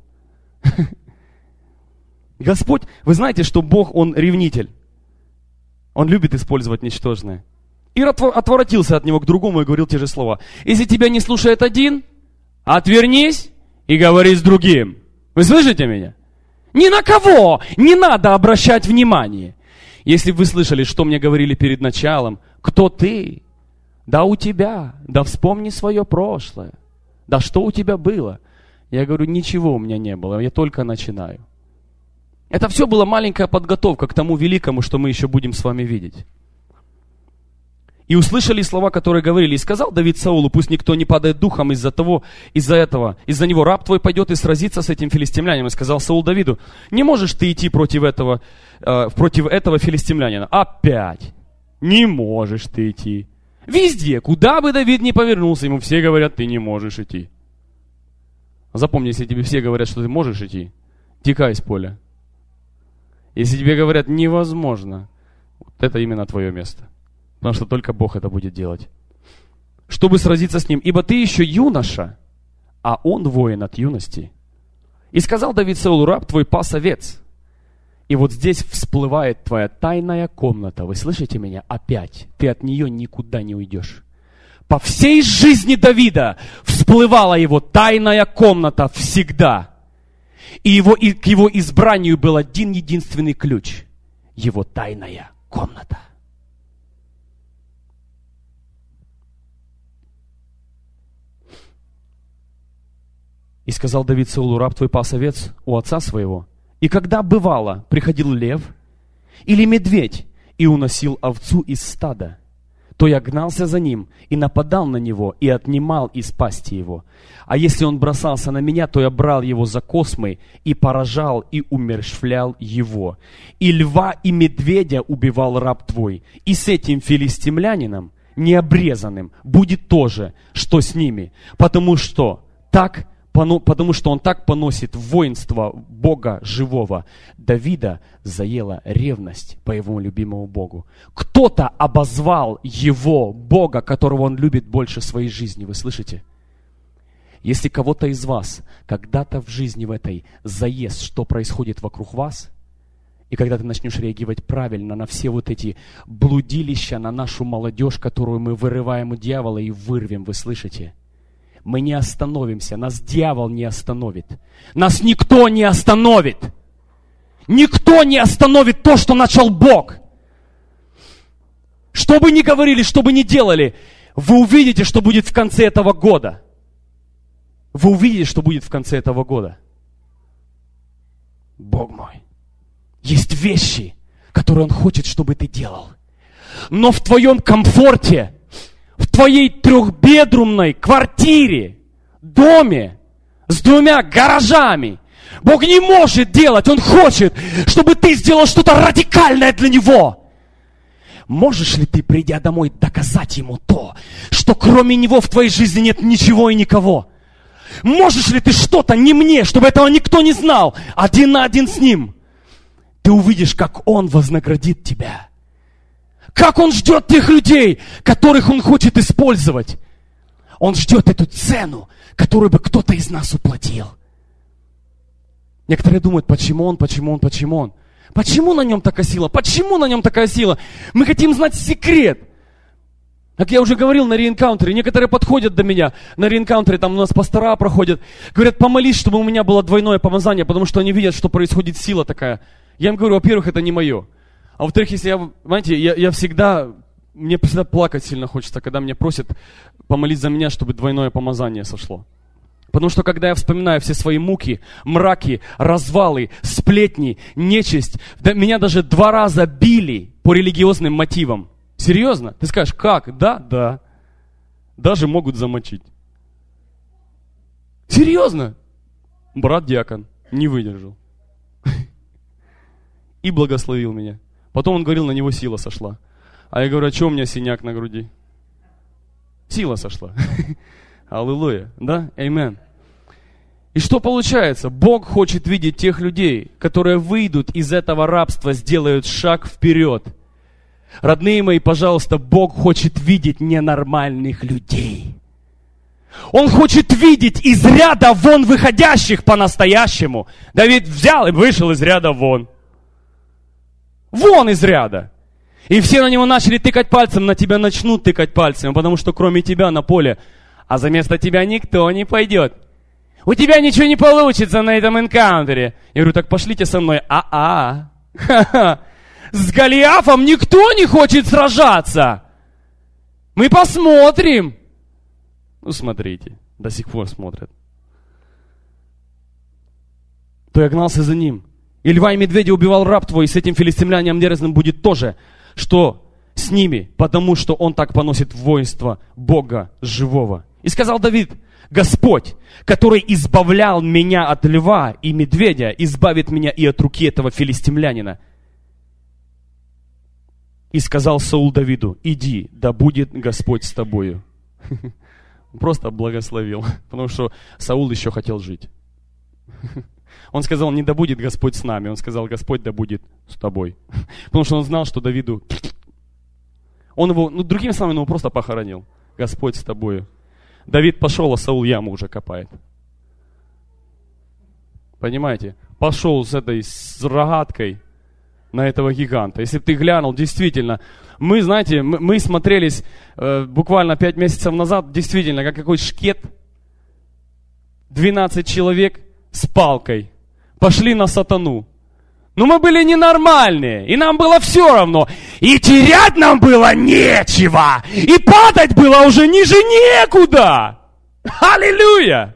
Господь, вы знаете, что Бог, Он ревнитель. Он любит использовать ничтожное. И отворотился от него к другому и говорил те же слова. Если тебя не слушает один, отвернись и говори с другим. Вы слышите меня? Ни на кого не надо обращать внимание. Если вы слышали, что мне говорили перед началом: кто ты? Да у тебя, да вспомни свое прошлое. Да что у тебя было? Я говорю: ничего у меня не было, я только начинаю. Это все была маленькая подготовка к тому великому, что мы еще будем с вами видеть. И услышали слова, которые говорили: и сказал Давид Саулу: пусть никто не падает духом из-за того, из-за этого, из-за него раб твой пойдет и сразится с этим филистимлянином. И сказал Саул Давиду: не можешь ты идти против этого, э, против этого филистимлянина. Опять. Не можешь ты идти. Везде, куда бы Давид ни повернулся, ему все говорят: ты не можешь идти. Запомни, если тебе все говорят, что ты можешь идти, текай с поля. Если тебе говорят: невозможно, вот это именно твое место. Потому что только Бог это будет делать. Чтобы сразиться с ним. Ибо ты еще юноша, а он воин от юности. И сказал Давид Саулу: раб твой пас овец. И вот здесь всплывает твоя тайная комната. Вы слышите меня? Опять. Ты от нее никуда не уйдешь. По всей жизни Давида всплывала его тайная комната всегда. И, его, и к его избранию был один единственный ключ. Его тайная комната. И сказал Давид Саулу: раб твой пас овец у отца своего. И когда бывало, приходил лев или медведь и уносил овцу из стада, то я гнался за ним и нападал на него и отнимал из пасти его. А если он бросался на меня, то я брал его за космы и поражал и умерщвлял его. И льва и медведя убивал раб твой. И с этим филистимлянином необрезанным будет то же, что с ними, потому что так Потому что он так поносит воинство Бога живого. Давида заела ревность по его любимому Богу. Кто-то обозвал его Бога, которого он любит больше своей жизни. Вы слышите? Если кого-то из вас когда-то в жизни в этой заест, что происходит вокруг вас, и когда ты начнешь реагировать правильно на все вот эти блудилища, на нашу молодежь, которую мы вырываем у дьявола и вырвем, вы слышите? Мы не остановимся, нас дьявол не остановит. Нас никто не остановит. Никто не остановит то, что начал Бог. Что бы ни говорили, что бы ни делали, вы увидите, что будет в конце этого года. Вы увидите, что будет в конце этого года. Бог мой, есть вещи, которые Он хочет, чтобы ты делал. Но в твоем комфорте, в твоей трехбедрумной квартире, доме, с двумя гаражами, Бог не может делать. Он хочет, чтобы ты сделал что-то радикальное для Него. Можешь ли ты, придя домой, доказать Ему то, что кроме Него в твоей жизни нет ничего и никого? Можешь ли ты что-то не мне, чтобы этого никто не знал, один на один с Ним? Ты увидишь, как Он вознаградит тебя. Как Он ждет тех людей, которых Он хочет использовать. Он ждет эту цену, которую бы кто-то из нас уплатил. Некоторые думают, почему Он, почему Он, почему Он. Почему на нем такая сила? Почему на нем такая сила? Мы хотим знать секрет. Как я уже говорил на реэнкаунтере, некоторые подходят до меня на реэнкаунтере, там у нас пастора проходят, говорят, помолись, чтобы у меня было двойное помазание, потому что они видят, что происходит сила такая. Я им говорю, во-первых, это не мое. А во-вторых, если я, знаете, я, я всегда, мне всегда плакать сильно хочется, когда меня просят помолить за меня, чтобы двойное помазание сошло. Потому что когда я вспоминаю все свои муки, мраки, развалы, сплетни, нечисть, да, меня даже два раза били по религиозным мотивам. Серьезно? Ты скажешь, как? Да, да. Даже могут замочить. Серьезно? Брат-диакон не выдержал. И благословил меня. Потом он говорил, на него сила сошла. А я говорю, а что у меня синяк на груди? Сила сошла. Аллилуйя. Да? Аминь. И что получается? Бог хочет видеть тех людей, которые выйдут из этого рабства, сделают шаг вперед. Родные мои, пожалуйста, Бог хочет видеть ненормальных людей. Он хочет видеть из ряда вон выходящих по-настоящему. Давид взял и вышел из ряда вон. Вон из ряда. И все на него начали тыкать пальцем, на тебя начнут тыкать пальцем, потому что кроме тебя на поле, а за место тебя никто не пойдет. У тебя ничего не получится на этом энкаунтере. Я говорю, так пошлите со мной. А-а. Ха-ха. С Голиафом никто не хочет сражаться. Мы посмотрим. Ну, смотрите. До сих пор смотрят. То я гнался за ним. И льва и медведя убивал раб твой, и с этим филистимлянином дерзным будет то же, что с ними, потому что он так поносит воинство Бога живого. И сказал Давид, Господь, который избавлял меня от льва и медведя, избавит меня и от руки этого филистимлянина. И сказал Саул Давиду, иди, да будет Господь с тобою. Просто благословил, потому что Саул еще хотел жить. Он сказал, не да будет Господь с нами, он сказал, Господь да будет с тобой. Потому что он знал, что Давиду... Он его, ну, другими словами, он его просто похоронил. Господь с тобою. Давид пошел, а Саул яму уже копает. Понимаете? Пошел с этой с рогаткой на этого гиганта. Если бы ты глянул, действительно, мы, знаете, мы, мы смотрелись э, буквально пять месяцев назад, действительно, как какой-то шкет, двенадцать человек с палкой. пошли на сатану. Но мы были ненормальные, и нам было все равно. И терять нам было нечего. И падать было уже ниже некуда. Аллилуйя!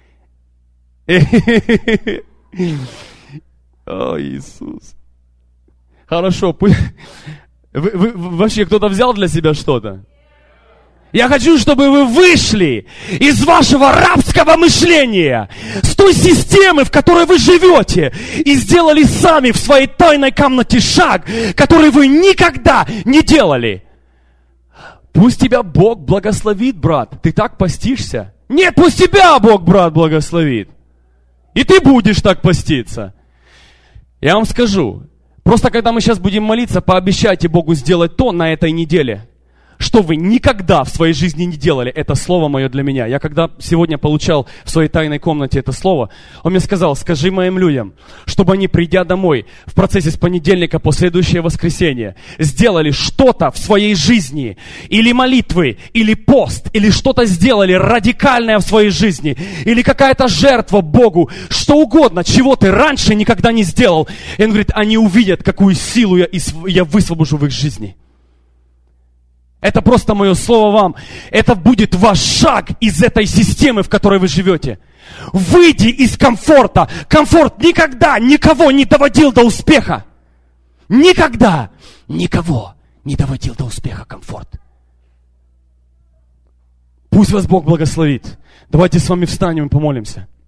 О, Иисус. Хорошо. Вы, вы, вообще кто-то взял для себя что-то? Я хочу, чтобы вы вышли из вашего рабского мышления, с той системы, в которой вы живете, и сделали сами в своей тайной комнате шаг, который вы никогда не делали. Пусть тебя Бог благословит, брат. Ты так постишься? Нет, пусть тебя Бог, брат, благословит. И ты будешь так поститься. Я вам скажу, просто когда мы сейчас будем молиться, пообещайте Богу сделать то на этой неделе, что вы никогда в своей жизни не делали. Это слово мое для меня. Я когда сегодня получал в своей тайной комнате это слово, он мне сказал: скажи моим людям, чтобы они, придя домой в процессе с понедельника по следующее воскресенье, сделали что-то в своей жизни, или молитвы, или пост, или что-то сделали радикальное в своей жизни, или какая-то жертва Богу, что угодно, чего ты раньше никогда не сделал. И он говорит, они увидят, какую силу я, я высвобожу в их жизни. Это просто мое слово вам. Это будет ваш шаг из этой системы, в которой вы живете. Выйди из комфорта. Комфорт никогда никого не доводил до успеха. Никогда никого не доводил до успеха комфорт. Пусть вас Бог благословит. Давайте с вами встанем и помолимся.